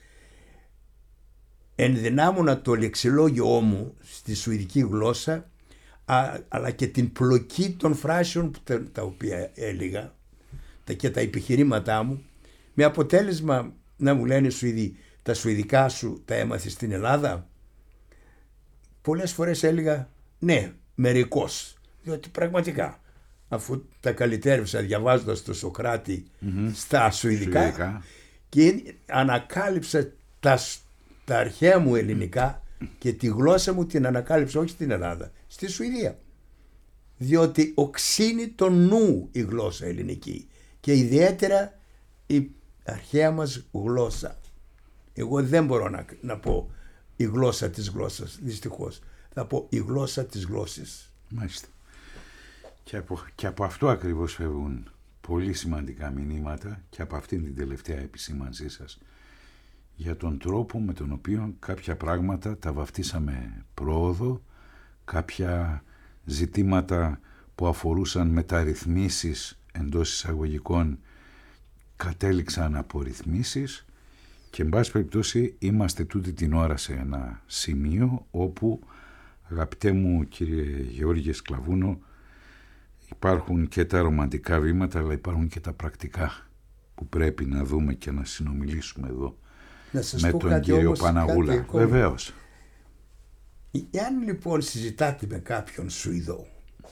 ενδυνάμωνα το λεξιλόγιό μου στη σουηδική γλώσσα, α, αλλά και την πλοκή των φράσεων που τα, τα οποία έλεγα τα, και τα επιχειρήματά μου, με αποτέλεσμα να μου λένε οι Σουηδοί, τα σουηδικά σου τα έμαθες στην Ελλάδα? Πολλές φορές έλεγα ναι, μερικώς, διότι πραγματικά αφού τα καλυτέρευσα διαβάζοντας το Σωκράτη mm-hmm. στα σουηδικά, σουηδικά και ανακάλυψα τα, τα αρχαία μου ελληνικά και τη γλώσσα μου την ανακάλυψα όχι στην Ελλάδα, στη Σουηδία. Διότι οξύνει το νου η γλώσσα ελληνική και ιδιαίτερα η αρχαία μας γλώσσα. Εγώ δεν μπορώ να, να πω η γλώσσα της γλώσσας, δυστυχώς. Θα πω η γλώσσα της γλώσσης. Μάλιστα. Και από, και από αυτό ακριβώς φεύγουν πολύ σημαντικά μηνύματα και από αυτήν την τελευταία επισήμανσή σας για τον τρόπο με τον οποίο κάποια πράγματα τα βαφτίσαμε πρόοδο, κάποια ζητήματα που αφορούσαν μεταρρυθμίσεις εντός εισαγωγικών κατέληξαν από ρυθμίσεις και εν πάση περιπτώσει είμαστε τούτη την ώρα σε ένα σημείο όπου, αγαπητέ μου κύριε Γεώργιε Σκλαβούνο, υπάρχουν και τα ρομαντικά βήματα αλλά υπάρχουν και τα πρακτικά που πρέπει να δούμε και να συνομιλήσουμε εδώ με τον κύριο όμως, Παναγούλα. Βεβαίως. Εάν λοιπόν συζητάτε με κάποιον Σουηδό,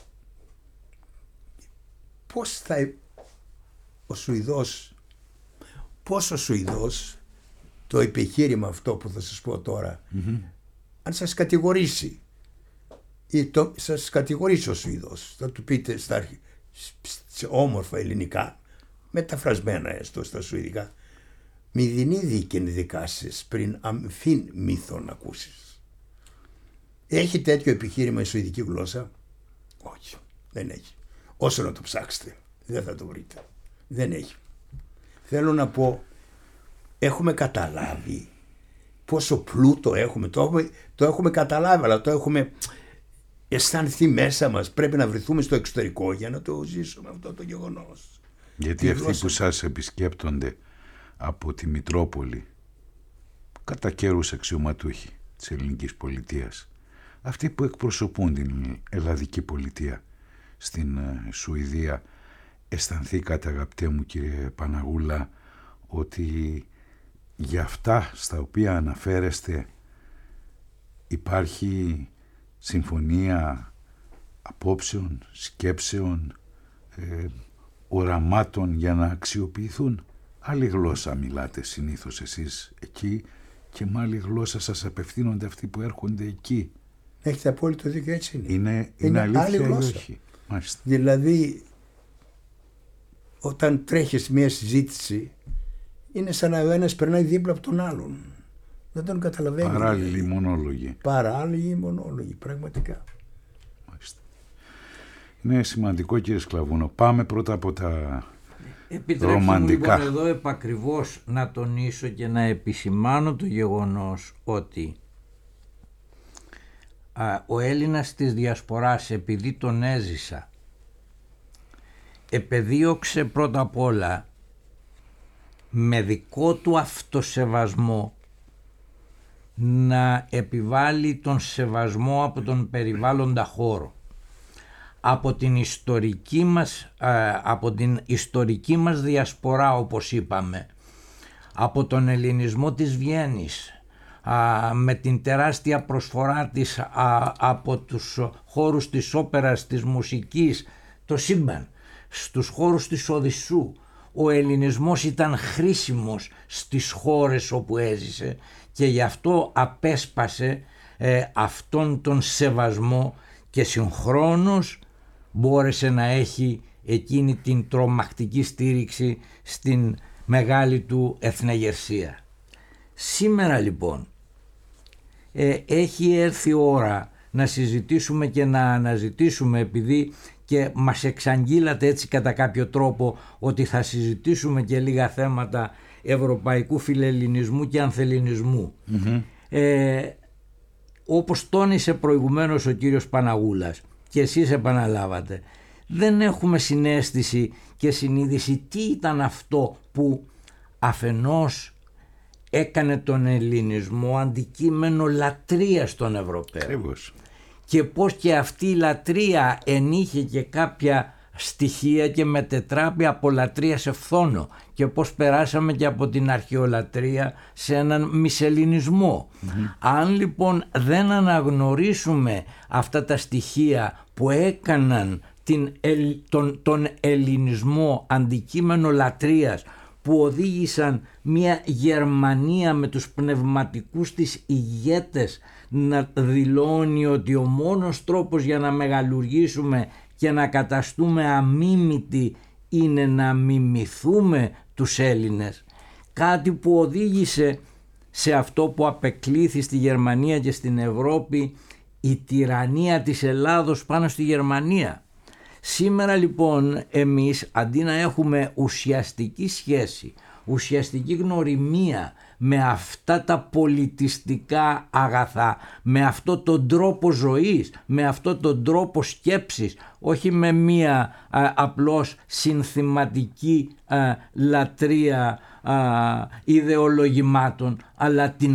πώς θα ο Σουηδός, πώς ο Σουηδός το επιχείρημα αυτό που θα σας πω τώρα, mm-hmm. αν σας κατηγορήσει ή το, σας κατηγορήσει ο Σουηδός, θα του πείτε στα, σε όμορφα ελληνικά, μεταφρασμένα έστω στα σουηδικά, μη δινή δίκεν δικάσεις πριν αμφίν μύθον ακούσεις. Έχει τέτοιο επιχείρημα η σουηδική γλώσσα? Όχι, δεν έχει. Όσο να το ψάξετε δεν θα το βρείτε. Δεν έχει. Θέλω να πω, έχουμε καταλάβει πόσο πλούτο έχουμε. Το έχουμε, το έχουμε καταλάβει, αλλά το έχουμε αισθανθεί μέσα μας. Πρέπει να βρεθούμε στο εξωτερικό για να το ζήσουμε αυτό το γεγονός. Γιατί αυτοί γλώσσα... που σας επισκέπτονται από τη Μητρόπολη, κατά καιρούς αξιωματούχοι της ελληνικής πολιτείας, αυτοί που εκπροσωπούν την ελλαδική πολιτεία στην Σουηδία, αισθανθήκατε, αγαπητέ μου κύριε Παναγούλα, ότι για αυτά στα οποία αναφέρεστε υπάρχει συμφωνία απόψεων, σκέψεων, ε, οραμάτων για να αξιοποιηθούν? Άλλη γλώσσα μιλάτε συνήθως εσείς εκεί και με άλλη γλώσσα σας απευθύνονται αυτοί που έρχονται εκεί. Έχετε απόλυτο δίκιο, έτσι είναι. Είναι, είναι, είναι αλήθεια άλλη γλώσσα. Ή όχι? Μάλιστα. Δηλαδή όταν τρέχεις μια συζήτηση είναι σαν να ο ένας περνάει δίπλα από τον άλλον. Δεν τον καταλαβαίνει. Παράλληλοι μονόλογοι. Παράλληλοι μονόλογοι, πραγματικά. Μάλιστα. Είναι σημαντικό, κύριε Σκλαβούνο. Πάμε πρώτα από τα Επιτρέψτε ρομαντικά. Μου λοιπόν εδώ επακριβώς να τονίσω και να επισημάνω το γεγονός ότι α, ο Έλληνας της Διασποράς, επειδή τον έζησα, επεδίωξε πρώτα απ' όλα με δικό του αυτοσεβασμό να επιβάλλει τον σεβασμό από τον περιβάλλοντα χώρο. Από την ιστορική μας, από την ιστορική μας διασπορά, όπως είπαμε, από τον ελληνισμό της Βιέννης, με την τεράστια προσφορά της από τους χώρους της όπερας, της μουσικής, το σύμπαν, στους χώρους της Οδυσσού, ο ελληνισμός ήταν χρήσιμος στις χώρες όπου έζησε και γι' αυτό απέσπασε ε, αυτόν τον σεβασμό και συγχρόνως μπόρεσε να έχει εκείνη την τρομακτική στήριξη στην μεγάλη του εθνεγερσία. Σήμερα λοιπόν ε, έχει έρθει η ώρα να συζητήσουμε και να αναζητήσουμε, επειδή και μας εξαγγείλατε έτσι κατά κάποιο τρόπο ότι θα συζητήσουμε και λίγα θέματα ευρωπαϊκού φιλελληνισμού και ανθελληνισμού. Mm-hmm. Ε, όπως τόνισε προηγουμένως ο κύριος Παναγούλας και εσείς επαναλάβατε, δεν έχουμε συναίσθηση και συνείδηση τι ήταν αυτό που αφενός έκανε τον ελληνισμό αντικείμενο λατρείας των Ευρωπαίων. Ακριβώς. Και πως και αυτή η λατρεία ενείχε και κάποια στοιχεία και μετετράπη από λατρεία σε φθόνο, και πως περάσαμε και από την αρχαιολατρεία σε έναν μισελληνισμό. Mm-hmm. Αν λοιπόν δεν αναγνωρίσουμε αυτά τα στοιχεία που έκαναν την, τον, τον ελληνισμό αντικείμενο λατρείας, που οδήγησαν μια Γερμανία με τους πνευματικούς της ηγέτες να δηλώνει ότι ο μόνος τρόπος για να μεγαλουργήσουμε και να καταστούμε αμίμητοι είναι να μιμηθούμε τους Έλληνες. Κάτι που οδήγησε σε αυτό που απεκλήθη στη Γερμανία και στην Ευρώπη, η τυραννία της Ελλάδος πάνω στη Γερμανία. Σήμερα λοιπόν εμείς, αντί να έχουμε ουσιαστική σχέση, ουσιαστική γνωριμία με αυτά τα πολιτιστικά αγαθά, με αυτό τον τρόπο ζωής, με αυτό τον τρόπο σκέψης, όχι με μία α, απλώς συνθηματική α, λατρεία α, ιδεολογημάτων, αλλά την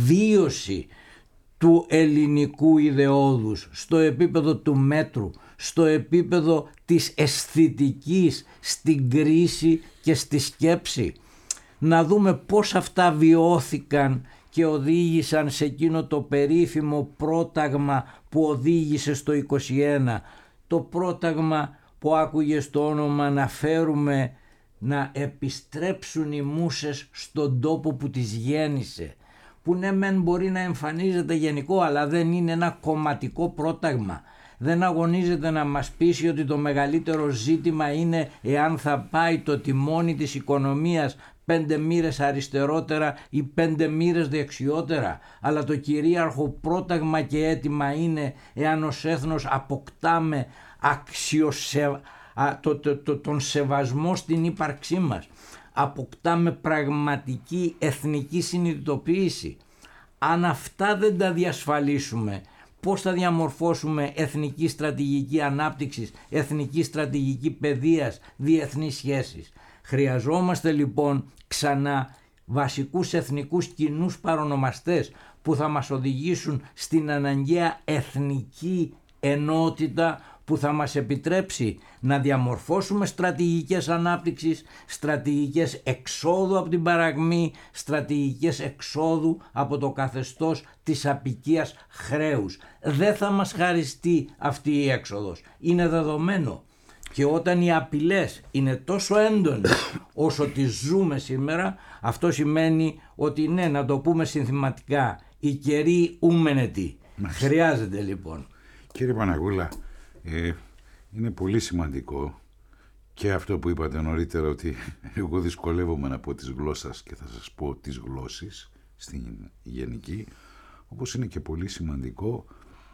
βίωση του ελληνικού ιδεώδους στο επίπεδο του μέτρου, στο επίπεδο της αισθητικής, στην κρίση και στη σκέψη. Να δούμε πώς αυτά βιώθηκαν και οδήγησαν σε εκείνο το περίφημο πρόταγμα που οδήγησε στο είκοσι ένα. Το πρόταγμα που άκουγε στο όνομα να φέρουμε να επιστρέψουν οι μούσες στον τόπο που τις γέννησε. Που ναι μεν μπορεί να εμφανίζεται γενικό, αλλά δεν είναι ένα κομματικό πρόταγμα. Δεν αγωνίζεται να μας πείσει ότι το μεγαλύτερο ζήτημα είναι εάν θα πάει το τιμόνι της οικονομίας πέντε μοίρες αριστερότερα ή πέντε μοίρες δεξιότερα, αλλά το κυρίαρχο πρόταγμα και αίτημα είναι εάν ως έθνος αποκτάμε αξιοσε... α, το, το, το, τον σεβασμό στην ύπαρξή μας, αποκτάμε πραγματική εθνική συνειδητοποίηση. Αν αυτά δεν τα διασφαλίσουμε, πώς θα διαμορφώσουμε εθνική στρατηγική ανάπτυξης, εθνική στρατηγική παιδείας, διεθνείς σχέσεις? Χρειαζόμαστε λοιπόν ξανά βασικούς εθνικούς κοινούς παρονομαστές που θα μας οδηγήσουν στην αναγκαία εθνική ενότητα που θα μας επιτρέψει να διαμορφώσουμε στρατηγικές ανάπτυξης, στρατηγικές εξόδου από την παρακμή, στρατηγικές εξόδου από το καθεστώς της αποικίας χρέους. Δεν θα μας χαριστεί αυτή η έξοδος. Είναι δεδομένο. Και όταν οι απειλές είναι τόσο έντονες όσο τις ζούμε σήμερα, αυτό σημαίνει ότι ναι, να το πούμε συνθηματικά, η καιρή ούμενετη. Χρειάζεται λοιπόν. Κύριε Παναγούλα, ε, είναι πολύ σημαντικό και αυτό που είπατε νωρίτερα, ότι εγώ δυσκολεύομαι να πω της γλώσσας και θα σας πω της γλώσσης στην γενική, όπως είναι και πολύ σημαντικό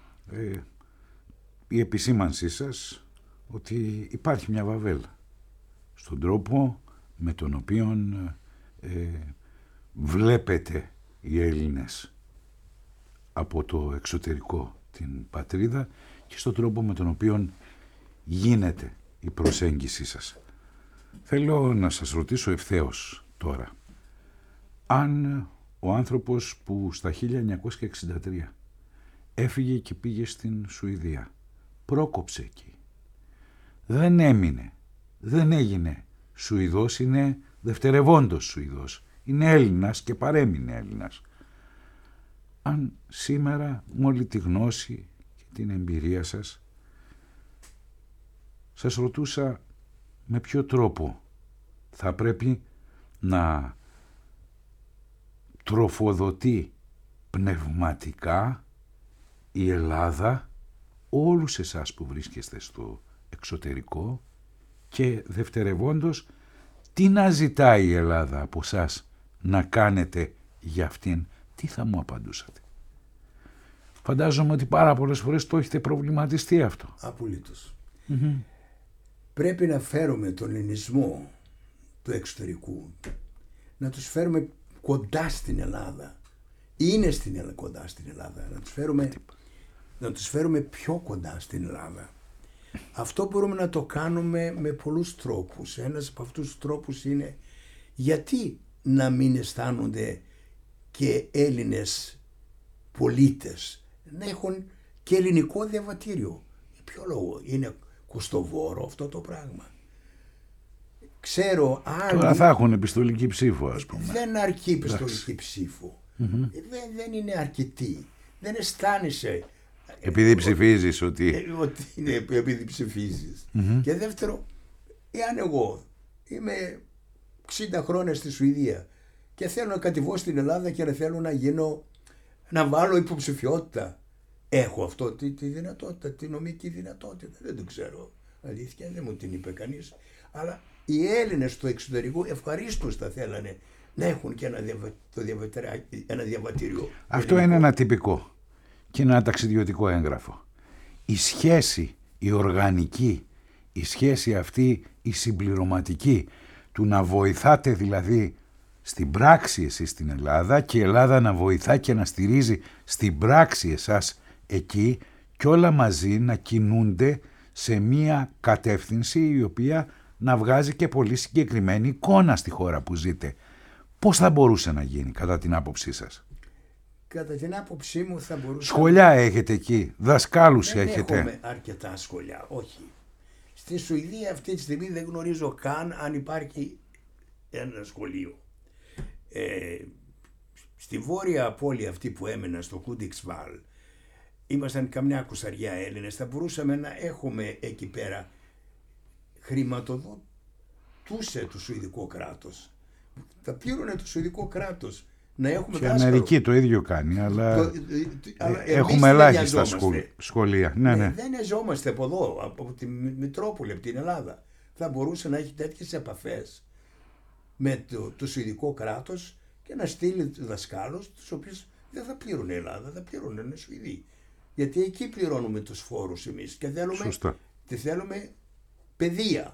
ε, η επισήμανσή σας ότι υπάρχει μια βαβέλα στον τρόπο με τον οποίο ε, βλέπετε οι Έλληνες από το εξωτερικό την πατρίδα και στον τρόπο με τον οποίο γίνεται η προσέγγιση σας. Θέλω να σας ρωτήσω ευθέως τώρα, αν ο άνθρωπος που στα χίλια εννιακόσια εξήντα τρία έφυγε και πήγε στην Σουηδία, πρόκοψε εκεί, δεν έμεινε, δεν έγινε Σουηδός, είναι δευτερευόντος Σουηδός, είναι Έλληνας και παρέμεινε Έλληνας. Αν σήμερα με όλη τη γνώση και την εμπειρία σας, σας ρωτούσα με ποιο τρόπο θα πρέπει να τροφοδοτεί πνευματικά η Ελλάδα όλους εσάς που βρίσκεστε στο εξωτερικό, και δευτερευόντως τι να ζητάει η Ελλάδα από εσάς να κάνετε για αυτήν, τι θα μου απαντούσατε? Φαντάζομαι ότι πάρα πολλές φορές το έχετε προβληματιστεί αυτό. Απολύτως. Mm-hmm. Πρέπει να φέρουμε τον ελληνισμό του εξωτερικού, να τους φέρουμε κοντά στην Ελλάδα. Είναι στην Ελλάδα, κοντά στην Ελλάδα. Να τους φέρουμε, να τους φέρουμε πιο κοντά στην Ελλάδα. Αυτό μπορούμε να το κάνουμε με πολλούς τρόπους. Ένας από αυτούς τους τρόπους είναι γιατί να μην αισθάνονται και Έλληνες πολίτες να έχουν και ελληνικό διαβατήριο? Για ποιο λόγο? Είναι κοστοβόρο αυτό το πράγμα? Ξέρω άλλοι... Τώρα θα έχουν επιστολική ψήφο, ας πούμε. Δεν αρκεί επιστολική ψήφο. Mm-hmm. Δεν, δεν είναι αρκετή. Δεν αισθάνεσαι Επειδή ψηφίζεις ότι... Ε, ότι είναι επειδή ψηφίζεις. Mm-hmm. Και δεύτερο, εάν εγώ είμαι εξήντα χρόνια στη Σουηδία και θέλω να κατηβώ στην Ελλάδα και να θέλω να γίνω, να βάλω υποψηφιότητα, έχω αυτό τη, τη δυνατότητα, τη νομική δυνατότητα? Δεν το ξέρω. Αλήθεια, δεν μου την είπε κανείς. Αλλά οι Έλληνες στο εξωτερικό ευχαρίστως θα θέλανε να έχουν και ένα, διαβα... το ένα διαβατήριο. Αυτό ελληνικό. Είναι ένα τυπικό και ένα ταξιδιωτικό έγγραφο. Η σχέση, η οργανική, η σχέση αυτή, η συμπληρωματική, του να βοηθάτε δηλαδή στην πράξη εσείς στην Ελλάδα και η Ελλάδα να βοηθά και να στηρίζει στην πράξη εσάς εκεί, και όλα μαζί να κινούνται σε μία κατεύθυνση η οποία να βγάζει και πολύ συγκεκριμένη εικόνα στη χώρα που ζείτε. Πώς θα μπορούσε να γίνει κατά την άποψή σας? Κατά την άποψή μου θα μπορούσε... Σχολιά έχετε εκεί, δασκάλους δεν έχετε? Έχουμε αρκετά σχολιά, όχι. Στη Σουηδία αυτή τη στιγμή δεν γνωρίζω καν αν υπάρχει ένα σχολείο. Ε, στη βόρεια πόλη αυτή που έμενα, στο Χούντιξβάλ, ήμασταν καμιά κουσαριά Έλληνες, θα μπορούσαμε να έχουμε εκεί πέρα, χρηματοδοτούσε το Σουηδικό κράτος. Θα πλήρωνε το Σουηδικό κράτος να έχουμε και δάσκαλο. Η Αμερική το ίδιο κάνει, αλλά, το, το, αλλά έχουμε ελάχιστα σχολεία. Ναι, ναι. Δεν νοιαζόμαστε από εδώ, από τη Μητρόπολη, από την Ελλάδα. Θα μπορούσε να έχει τέτοιες επαφές με το, το Σουηδικό κράτος και να στείλει δασκάλους, τους οποίους δεν θα πλήρωνε η Ελλάδα, θα πλήρωνε οι Σουηδοί. Γιατί εκεί πληρώνουμε τους φόρους εμείς και θέλουμε, και θέλουμε παιδεία.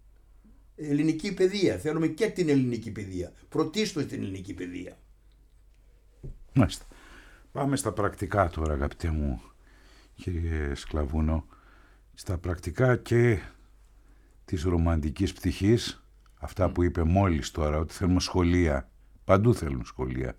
Ελληνική παιδεία. Θέλουμε και την ελληνική παιδεία. Πρωτίστως την ελληνική παιδεία. Μάλιστα. Πάμε στα πρακτικά τώρα, αγαπητέ μου κύριε Σκλαβούνο. Στα πρακτικά και της ρομαντικής πτυχής, αυτά που είπε μόλις τώρα, ότι θέλουμε σχολεία. Παντού θέλουν σχολεία.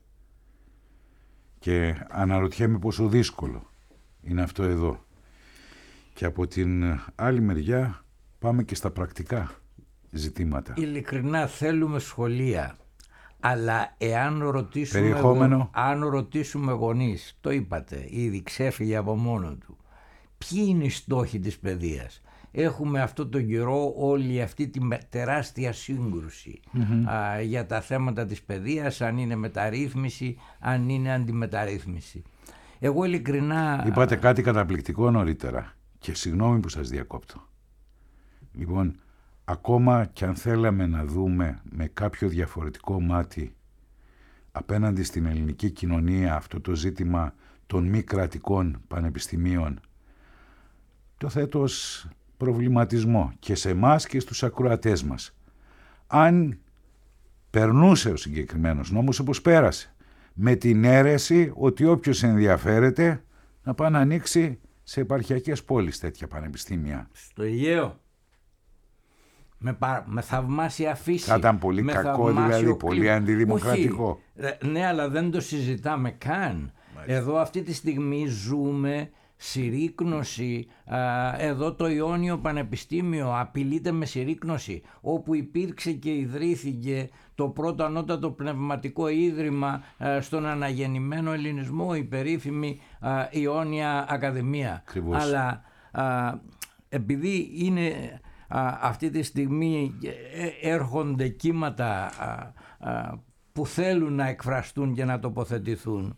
Και αναρωτιέμαι πόσο δύσκολο είναι αυτό εδώ. Και από την άλλη μεριά πάμε και στα πρακτικά ζητήματα. Ειλικρινά θέλουμε σχολεία, αλλά εάν ρωτήσουμε, περιεχόμενο... αν ρωτήσουμε γονείς, το είπατε, ήδη ξέφυγε από μόνο του, ποιοι είναι οι στόχοι της παιδείας? Έχουμε αυτό τον καιρό όλη αυτή τη τεράστια σύγκρουση mm-hmm. α, για τα θέματα της παιδείας, αν είναι μεταρρύθμιση, αν είναι αντιμεταρρύθμιση. Εγώ ειλικρινά... Είπατε κάτι καταπληκτικό νωρίτερα και συγγνώμη που σας διακόπτω. Λοιπόν, ακόμα κι αν θέλαμε να δούμε με κάποιο διαφορετικό μάτι απέναντι στην ελληνική κοινωνία αυτό το ζήτημα των μη κρατικών πανεπιστημίων, το θέτω ως προβληματισμό και σε εμάς και στους ακροατές μας. Αν περνούσε ο συγκεκριμένος νόμος όπως πέρασε, με την αίρεση ότι όποιος ενδιαφέρεται να πάει να ανοίξει σε επαρχιακές πόλεις τέτοια πανεπιστήμια. Στο Αιγαίο. Με, πα, με θαυμάσια φύση. Θα ήταν πολύ κακό, δηλαδή κλί... πολύ αντιδημοκρατικό. Όχι, ναι, αλλά δεν το συζητάμε καν. Μάλιστα. Εδώ αυτή τη στιγμή ζούμε συρρίκνωση. Εδώ το Ιόνιο Πανεπιστήμιο απειλείται με συρρίκνωση, όπου υπήρξε και ιδρύθηκε το πρώτο ανώτατο πνευματικό ίδρυμα στον αναγεννημένο ελληνισμό, η περίφημη Ιόνια Ακαδημία. Ακριβώς. Αλλά επειδή είναι αυτή τη στιγμή έρχονται κύματα που θέλουν να εκφραστούν και να τοποθετηθούν,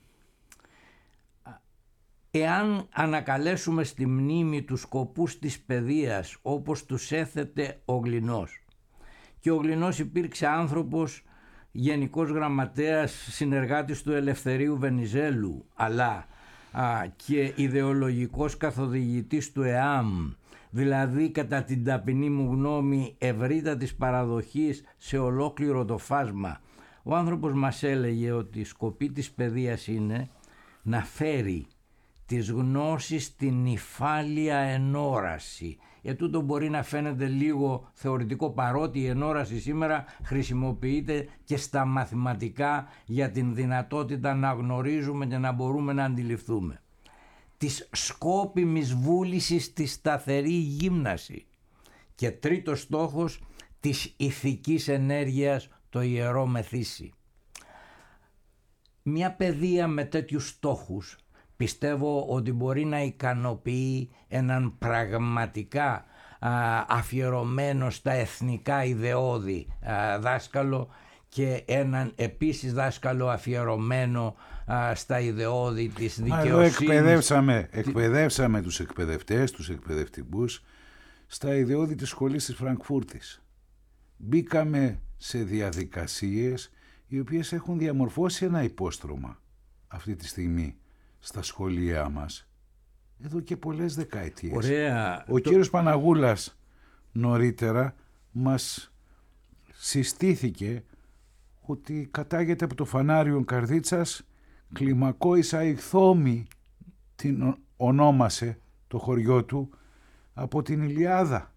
εάν ανακαλέσουμε στη μνήμη τους σκοπούς της παιδείας όπως τους έθετε ο Γλινός, και ο Γλινός υπήρξε άνθρωπος, γενικός γραμματέας, συνεργάτης του Ελευθερίου Βενιζέλου, αλλά α, και ιδεολογικός καθοδηγητής του ΕΑΜ, δηλαδή κατά την ταπεινή μου γνώμη ευρύτατης παραδοχής σε ολόκληρο το φάσμα. Ο άνθρωπος μας έλεγε ότι η σκοπή της παιδείας είναι να φέρει της γνώσης την νυφάλια ενόραση. Ετούτο μπορεί να φαίνεται λίγο θεωρητικό, παρότι η ενόραση σήμερα χρησιμοποιείται και στα μαθηματικά για την δυνατότητα να γνωρίζουμε και να μπορούμε να αντιληφθούμε. Της σκόπιμης βούλησης στη σταθερή γύμναση. Και τρίτος στόχος, της ηθικής ενέργειας, το ιερό μεθύσι. Μια παιδεία με τέτοιους στόχους πιστεύω ότι μπορεί να ικανοποιεί έναν πραγματικά α, αφιερωμένο στα εθνικά ιδεώδη α, δάσκαλο και έναν επίσης δάσκαλο αφιερωμένο α, στα ιδεώδη της δικαιοσύνης. Εδώ εκπαιδεύσαμε, εκπαιδεύσαμε τους εκπαιδευτές, τους εκπαιδευτικούς στα ιδεώδη της σχολής της Φραγκφούρτης. Μπήκαμε σε διαδικασίες οι οποίες έχουν διαμορφώσει ένα υπόστρωμα αυτή τη στιγμή στα σχολεία μας εδώ και πολλές δεκαετίες. Ωραία. Ο το... κύριος Παναγούλας νωρίτερα μας συστήθηκε ότι κατάγεται από το φανάριο Καρδίτσας, κλιμακόησα Ιχθόμη την ονόμασε το χωριό του, από την Ηλιάδα.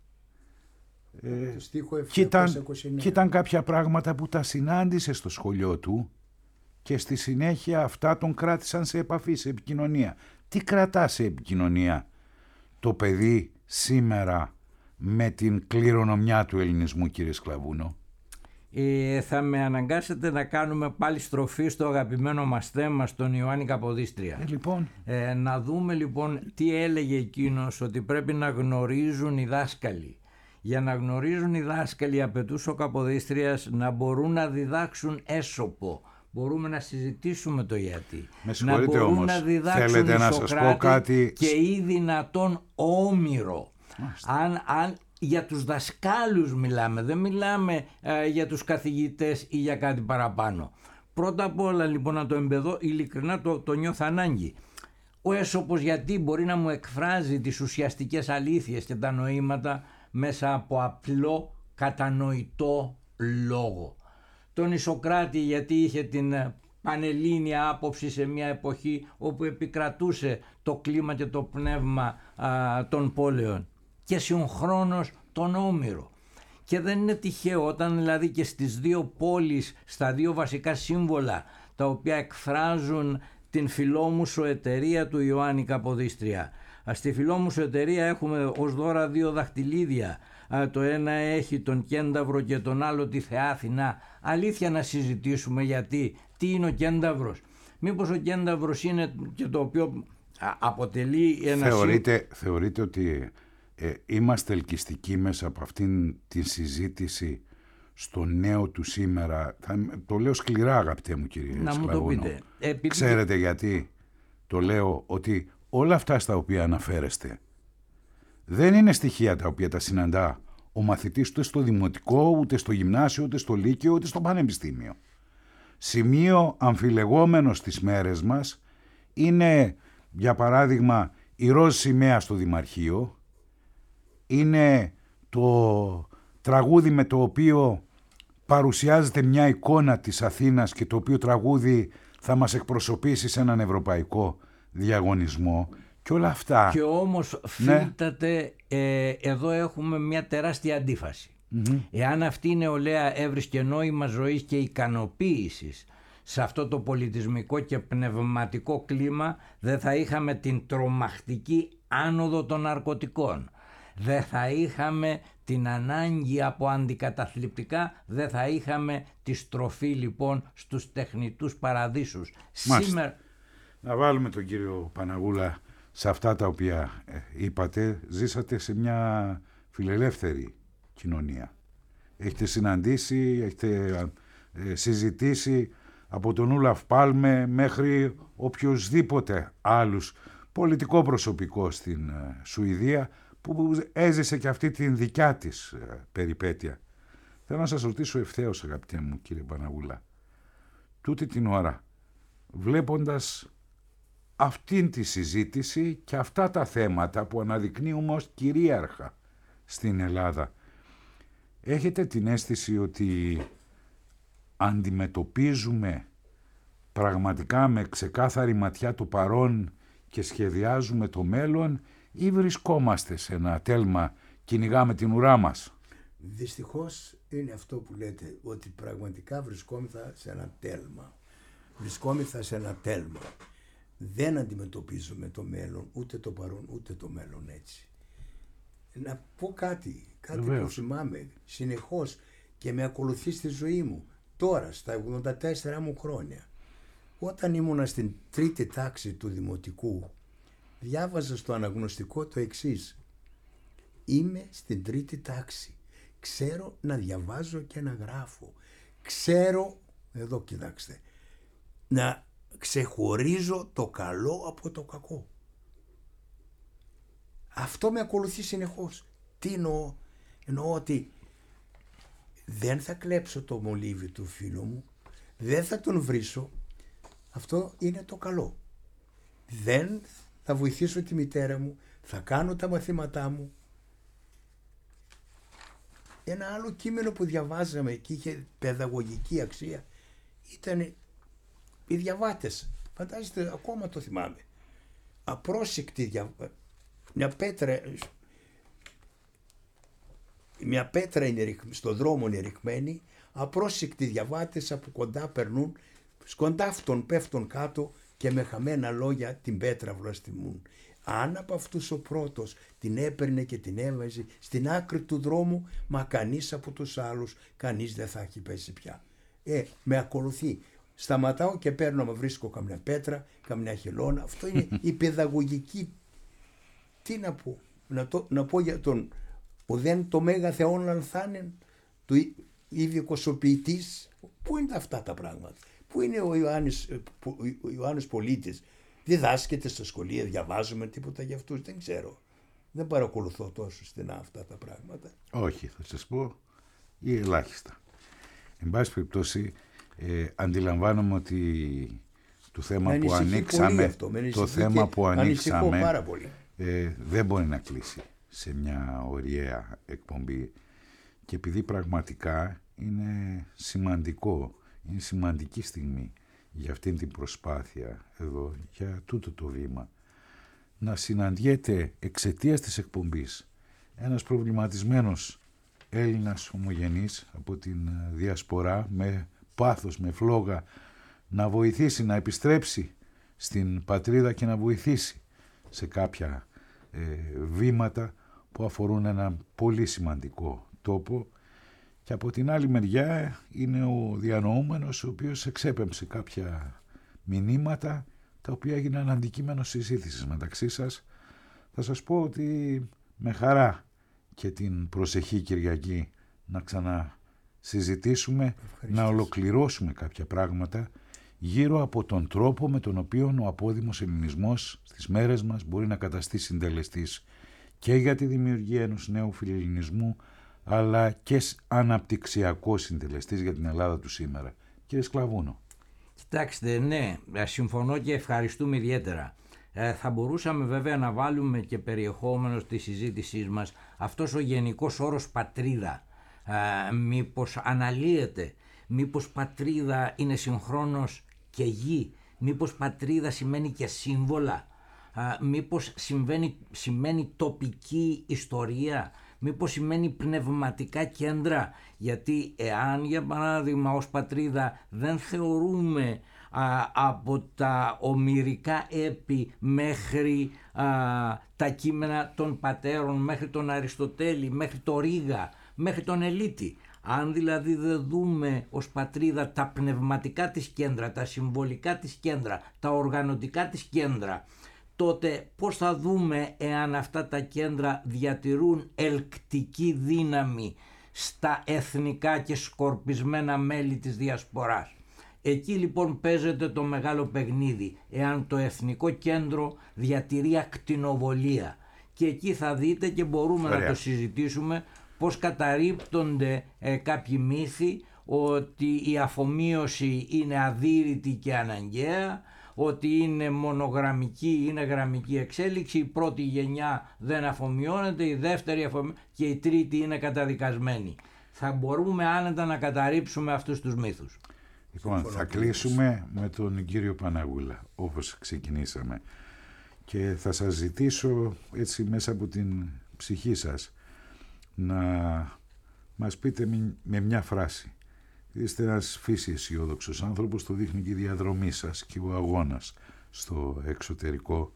Ε, και, ήταν, και ήταν κάποια πράγματα που τα συνάντησε στο σχολείο του και στη συνέχεια αυτά τον κράτησαν σε επαφή, σε επικοινωνία. Τι κρατά σε επικοινωνία το παιδί σήμερα με την κληρονομιά του ελληνισμού, κύριε Σκλαβούνο? Ε, θα με αναγκάσετε να κάνουμε πάλι στροφή στο αγαπημένο μας θέμα, στον Ιωάννη Καποδίστρια. Ε, λοιπόν. Ε, να δούμε λοιπόν τι έλεγε εκείνος, ότι πρέπει να γνωρίζουν οι δάσκαλοι. Για να γνωρίζουν οι δάσκαλοι απαιτούσε ο Καποδίστριας να μπορούν να διδάξουν έσωπο. Μπορούμε να συζητήσουμε το γιατί. Με συγχωρείτε, να μπορούν όμως, να διδάξουν θέλετε να σας πω κάτι... και ή δυνατόν όμηρο. Αν, αν για τους δασκάλους μιλάμε, δεν μιλάμε ε, για τους καθηγητές ή για κάτι παραπάνω. Πρώτα απ' όλα λοιπόν να το εμπεδώ, ειλικρινά το, το νιώθω ανάγκη. Ο έσωπος γιατί μπορεί να μου εκφράζει τις ουσιαστικές αλήθειες και τα νοήματα μέσα από απλό κατανοητό λόγο. Τον Ισοκράτη γιατί είχε την πανελλήνια άποψη σε μια εποχή όπου επικρατούσε το κλίμα και το πνεύμα α, των πόλεων, και συγχρόνως τον Όμηρο. Και δεν είναι τυχαίο όταν δηλαδή και στις δύο πόλεις, στα δύο βασικά σύμβολα τα οποία εκφράζουν την φιλόμουσο-εταιρεία του Ιωάννη Καποδίστρια. Στη φιλόμουσο-εταιρεία έχουμε ως δώρα δύο δαχτυλίδια. Το ένα έχει τον Κένταυρο και τον άλλο τη Θεά Αθηνά. Αλήθεια να συζητήσουμε γιατί, τι είναι ο Κένταυρος. Μήπως ο Κένταυρος είναι και το οποίο αποτελεί ένα... Θεωρείτε, θεωρείτε ότι ε, είμαστε ελκυστικοί μέσα από αυτήν τη συζήτηση στο νέο του σήμερα? Θα, το λέω σκληρά, αγαπητέ μου κύριε να Σκλαβούνο. μου το πείτε. Επειδή... Ξέρετε γιατί το λέω? Ότι όλα αυτά στα οποία αναφέρεστε δεν είναι στοιχεία τα οποία τα συναντά ο μαθητής ούτε στο δημοτικό, ούτε στο γυμνάσιο, ούτε στο λύκειο, ούτε στο πανεπιστήμιο. Σημείο αμφιλεγόμενο στις μέρες μας είναι, για παράδειγμα, η ροζ σημαία στο Δημαρχείο, είναι το τραγούδι με το οποίο παρουσιάζεται μια εικόνα της Αθήνας και το οποίο τραγούδι θα μας εκπροσωπήσει σε έναν ευρωπαϊκό διαγωνισμό και όλα αυτά. Και όμως φίλτατε, ναι. ε, εδώ έχουμε μια τεράστια αντίφαση. Mm-hmm. Εάν αυτή η νεολαία έβρισκε νόημα ζωής και ικανοποίησης σε αυτό το πολιτισμικό και πνευματικό κλίμα, δεν θα είχαμε την τρομακτική άνοδο των ναρκωτικών. Δεν θα είχαμε την ανάγκη από αντικαταθλιπτικά, δεν θα είχαμε τη στροφή λοιπόν στους τεχνητούς παραδείσους. Σήμερα... Να βάλουμε τον κύριο Παναγούλα σε αυτά τα οποία ε, είπατε. Ζήσατε σε μια φιλελεύθερη κοινωνία. Έχετε συναντήσει, έχετε ε, συζητήσει από τον Ούλαφ Πάλμε μέχρι οποιοσδήποτε άλλους πολιτικό προσωπικό στην ε, Σουηδία που έζησε και αυτή την δικιά της ε, περιπέτεια. Θέλω να σας ρωτήσω ευθέως, αγαπητέ μου κύριε Παναγούλα, τούτη την ώρα, βλέποντας αυτήν τη συζήτηση και αυτά τα θέματα που αναδεικνύουμε ως κυρίαρχα στην Ελλάδα, έχετε την αίσθηση ότι αντιμετωπίζουμε πραγματικά με ξεκάθαρη ματιά το παρόν και σχεδιάζουμε το μέλλον, ή βρισκόμαστε σε ένα τέλμα, κυνηγάμε την ουρά μας? Δυστυχώς είναι αυτό που λέτε, ότι πραγματικά βρισκόμεθα σε ένα τέλμα. Βρισκόμεθα σε ένα τέλμα. Δεν αντιμετωπίζουμε το μέλλον, ούτε το παρόν, ούτε το μέλλον έτσι. Να πω κάτι, κάτι Βεβαίως. που θυμάμαι συνεχώς και με ακολουθεί στη ζωή μου, τώρα στα ογδόντα τέσσερα μου χρόνια. Όταν ήμουνα στην τρίτη τάξη του δημοτικού, διάβαζα στο αναγνωστικό το εξής: είμαι στην τρίτη τάξη, ξέρω να διαβάζω και να γράφω, ξέρω, εδώ κοιτάξτε, να ξεχωρίζω το καλό από το κακό. Αυτό με ακολουθεί συνεχώς. Τι εννοώ? Εννοώ ότι δεν θα κλέψω το μολύβι του φίλου μου, δεν θα τον βρίσω, αυτό είναι το καλό. Δεν θα βοηθήσω τη μητέρα μου, θα κάνω τα μαθήματά μου. Ένα άλλο κείμενο που διαβάζαμε και είχε παιδαγωγική αξία ήταν οι διαβάτες. Φαντάζεστε, ακόμα το θυμάμαι. Απρόσεκτη διαβάτη. Μια πέτρα, μια πέτρα είναι στον δρόμο είναι ρηχμένη, απρόσεκτοι διαβάτες από κοντά περνούν, σκοντάφτων πέφτουν κάτω και με χαμένα λόγια την πέτρα βλαστημούν. Αν από αυτούς ο πρώτος την έπαιρνε και την έβαζε στην άκρη του δρόμου, μα κανείς από τους άλλους, κανείς δεν θα έχει πέσει πια. Ε, με ακολουθεί. Σταματάω και παίρνω, με βρίσκω καμιά πέτρα, καμιά χελώνα. Αυτό είναι η παιδαγωγική. Τι να πω, να, το, να πω για τον ουδέν το μέγα θεόν λανθάνεν, του ήδη κοσοποιητής. Πού είναι αυτά τα πράγματα? Πού είναι ο Ιωάννης, ο Ιωάννης Πολίτης? Διδάσκεται στα σχολεία, διαβάζουμε τίποτα για αυτούς? Δεν ξέρω. Δεν παρακολουθώ τόσο στενά αυτά τα πράγματα. Όχι, θα σας πω, ή ελάχιστα. Εν πάση περιπτώσει, ε, αντιλαμβάνομαι ότι το θέμα που ανοίξαμε, αυτό, το θέμα που ανοίξαμε πάρα πολύ. Ε, δεν μπορεί να κλείσει σε μια ωριαία εκπομπή, και επειδή πραγματικά είναι σημαντικό, είναι σημαντική στιγμή για αυτήν την προσπάθεια εδώ, για τούτο το βήμα, να συναντιέται εξαιτίας της εκπομπής ένας προβληματισμένος Έλληνας ομογενής από την διασπορά, με πάθος, με φλόγα, να βοηθήσει να επιστρέψει στην πατρίδα και να βοηθήσει σε κάποια ε, βήματα που αφορούν ένα πολύ σημαντικό τόπο, και από την άλλη μεριά είναι ο διανοούμενος, ο οποίος εξέπεμψε κάποια μηνύματα τα οποία έγιναν αντικείμενο συζήτησης μεταξύ σας. Θα σας πω ότι με χαρά και την προσεχή Κυριακή να ξανασυζητήσουμε, να ολοκληρώσουμε κάποια πράγματα γύρω από τον τρόπο με τον οποίο ο απόδημος ελληνισμός στις μέρες μας μπορεί να καταστεί συντελεστής και για τη δημιουργία ενός νέου φιλελληνισμού, αλλά και αναπτυξιακός συντελεστής για την Ελλάδα του σήμερα. Κύριε Σκλαβούνο. Κοιτάξτε, ναι, συμφωνώ και ευχαριστούμε ιδιαίτερα. Ε, θα μπορούσαμε βέβαια να βάλουμε και περιεχόμενο στη συζήτησή μας αυτός ο γενικός όρος πατρίδα. Ε, μήπως αναλύεται, μήπως πατρίδα είναι συγχρόνως και γη, μήπως πατρίδα σημαίνει και σύμβολα, ε, μήπως συμβαίνει, σημαίνει τοπική ιστορία, μήπως σημαίνει πνευματικά κέντρα, γιατί εάν για παράδειγμα ως πατρίδα δεν θεωρούμε α, από τα ομηρικά έπι μέχρι α, τα κείμενα των πατέρων, μέχρι τον Αριστοτέλη, μέχρι το Ρήγα, μέχρι τον Ελίτη, αν δηλαδή δεν δούμε ως πατρίδα τα πνευματικά της κέντρα, τα συμβολικά της κέντρα, τα οργανωτικά της κέντρα, τότε πώς θα δούμε εάν αυτά τα κέντρα διατηρούν ελκτική δύναμη στα εθνικά και σκορπισμένα μέλη της διασποράς? Εκεί λοιπόν παίζεται το μεγάλο παιχνίδι, εάν το εθνικό κέντρο διατηρεί ακτινοβολία. Και εκεί θα δείτε και μπορούμε Ωραία. να το συζητήσουμε πώς καταρρίπτονται ε, κάποιοι μύθοι ότι η αφομοίωση είναι αδύρυτη και αναγκαία, ότι είναι μονογραμμική, είναι γραμμική εξέλιξη, η πρώτη γενιά δεν αφομοιώνεται, η δεύτερη αφομοιώνεται και η τρίτη είναι καταδικασμένη. Θα μπορούμε άνετα να καταρρύψουμε αυτούς τους μύθους. Λοιπόν, θα κλείσουμε με τον κύριο Παναγούλα, όπως ξεκινήσαμε. Και θα σας ζητήσω έτσι μέσα από την ψυχή σας να μας πείτε με μια φράση. Είστε ένας φύση αισιόδοξος άνθρωπος, το δείχνει και η διαδρομή σας και ο αγώνας στο εξωτερικό.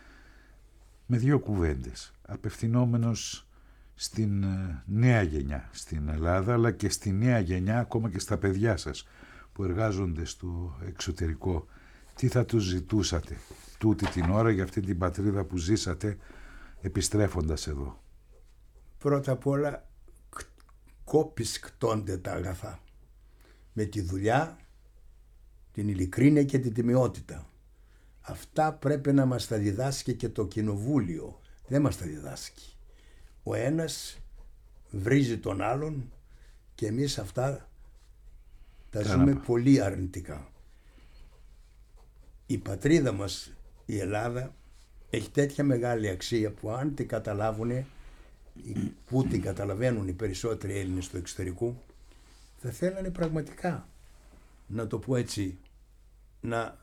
Με δύο κουβέντες, απευθυνόμενος στην νέα γενιά στην Ελλάδα, αλλά και στη νέα γενιά, ακόμα και στα παιδιά σας που εργάζονται στο εξωτερικό, Τι θα τους ζητούσατε τούτη την ώρα για αυτή την πατρίδα που ζήσατε επιστρέφοντας εδώ? Πρώτα απ' όλα κόπης κτώνται τα αγαθά. Με τη δουλειά, την ειλικρίνεια και την τιμιότητα. Αυτά πρέπει να μας τα διδάσκει και το κοινοβούλιο. Δεν μας τα διδάσκει. Ο ένας βρίζει τον άλλον και εμείς αυτά τα ζούμε πολύ αρνητικά. Η πατρίδα μας, η Ελλάδα, έχει τέτοια μεγάλη αξία που αν την καταλάβουν, που την καταλαβαίνουν οι περισσότεροι Έλληνες του εξωτερικού, θα θέλανε πραγματικά, να το πω έτσι, να...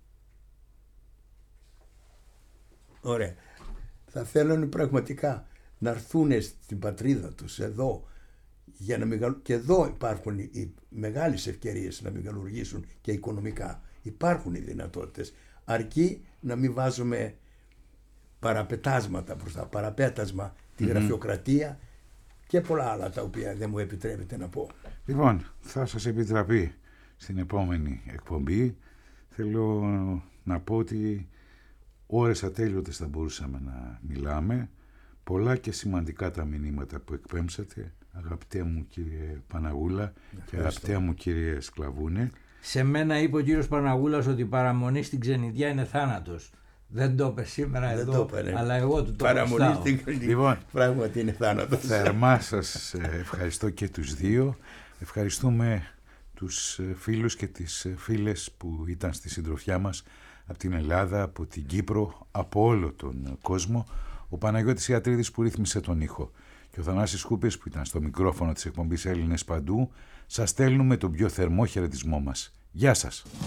Ωραία. Θα θέλανε πραγματικά να έρθουν στην πατρίδα τους εδώ, για να μεγαλ... και εδώ υπάρχουν οι μεγάλες ευκαιρίες να μεγαλουργήσουν και οικονομικά. Υπάρχουν οι δυνατότητες, αρκεί να μην βάζουμε παραπετάσματα μπροστά, παραπέτασμα, τη mm-hmm. γραφειοκρατία και πολλά άλλα τα οποία δεν μου επιτρέπεται να πω. Λοιπόν, θα σας επιτραπεί στην επόμενη εκπομπή. Θέλω να πω ότι ώρες ατέλειωτες θα μπορούσαμε να μιλάμε. Πολλά και σημαντικά τα μηνύματα που εκπέμψατε, αγαπητέ μου κύριε Παναγούλα. Ευχαριστώ. Και αγαπητέ μου κύριε Σκλαβούνε. Σε μένα είπε ο κύριος Παναγούλας ότι η παραμονή στην ξενιδιά είναι θάνατος. Δεν το είπε σήμερα δεν εδώ, το είπε, αλλά εγώ του το παραμονή στην ξενιδιά, λοιπόν, πράγματι είναι θάνατος. Θερμά σας ευχαριστώ και τους δύο. Ευχαριστούμε τους φίλους και τις φίλες που ήταν στη συντροφιά μας από την Ελλάδα, από την Κύπρο, από όλο τον κόσμο. Ο Παναγιώτης Ιατρίδης που ρύθμισε τον ήχο και ο Θανάσης Κούπης που ήταν στο μικρόφωνο της εκπομπής Έλληνες Παντού. Σας στέλνουμε τον πιο θερμό χαιρετισμό μας. Γεια σας.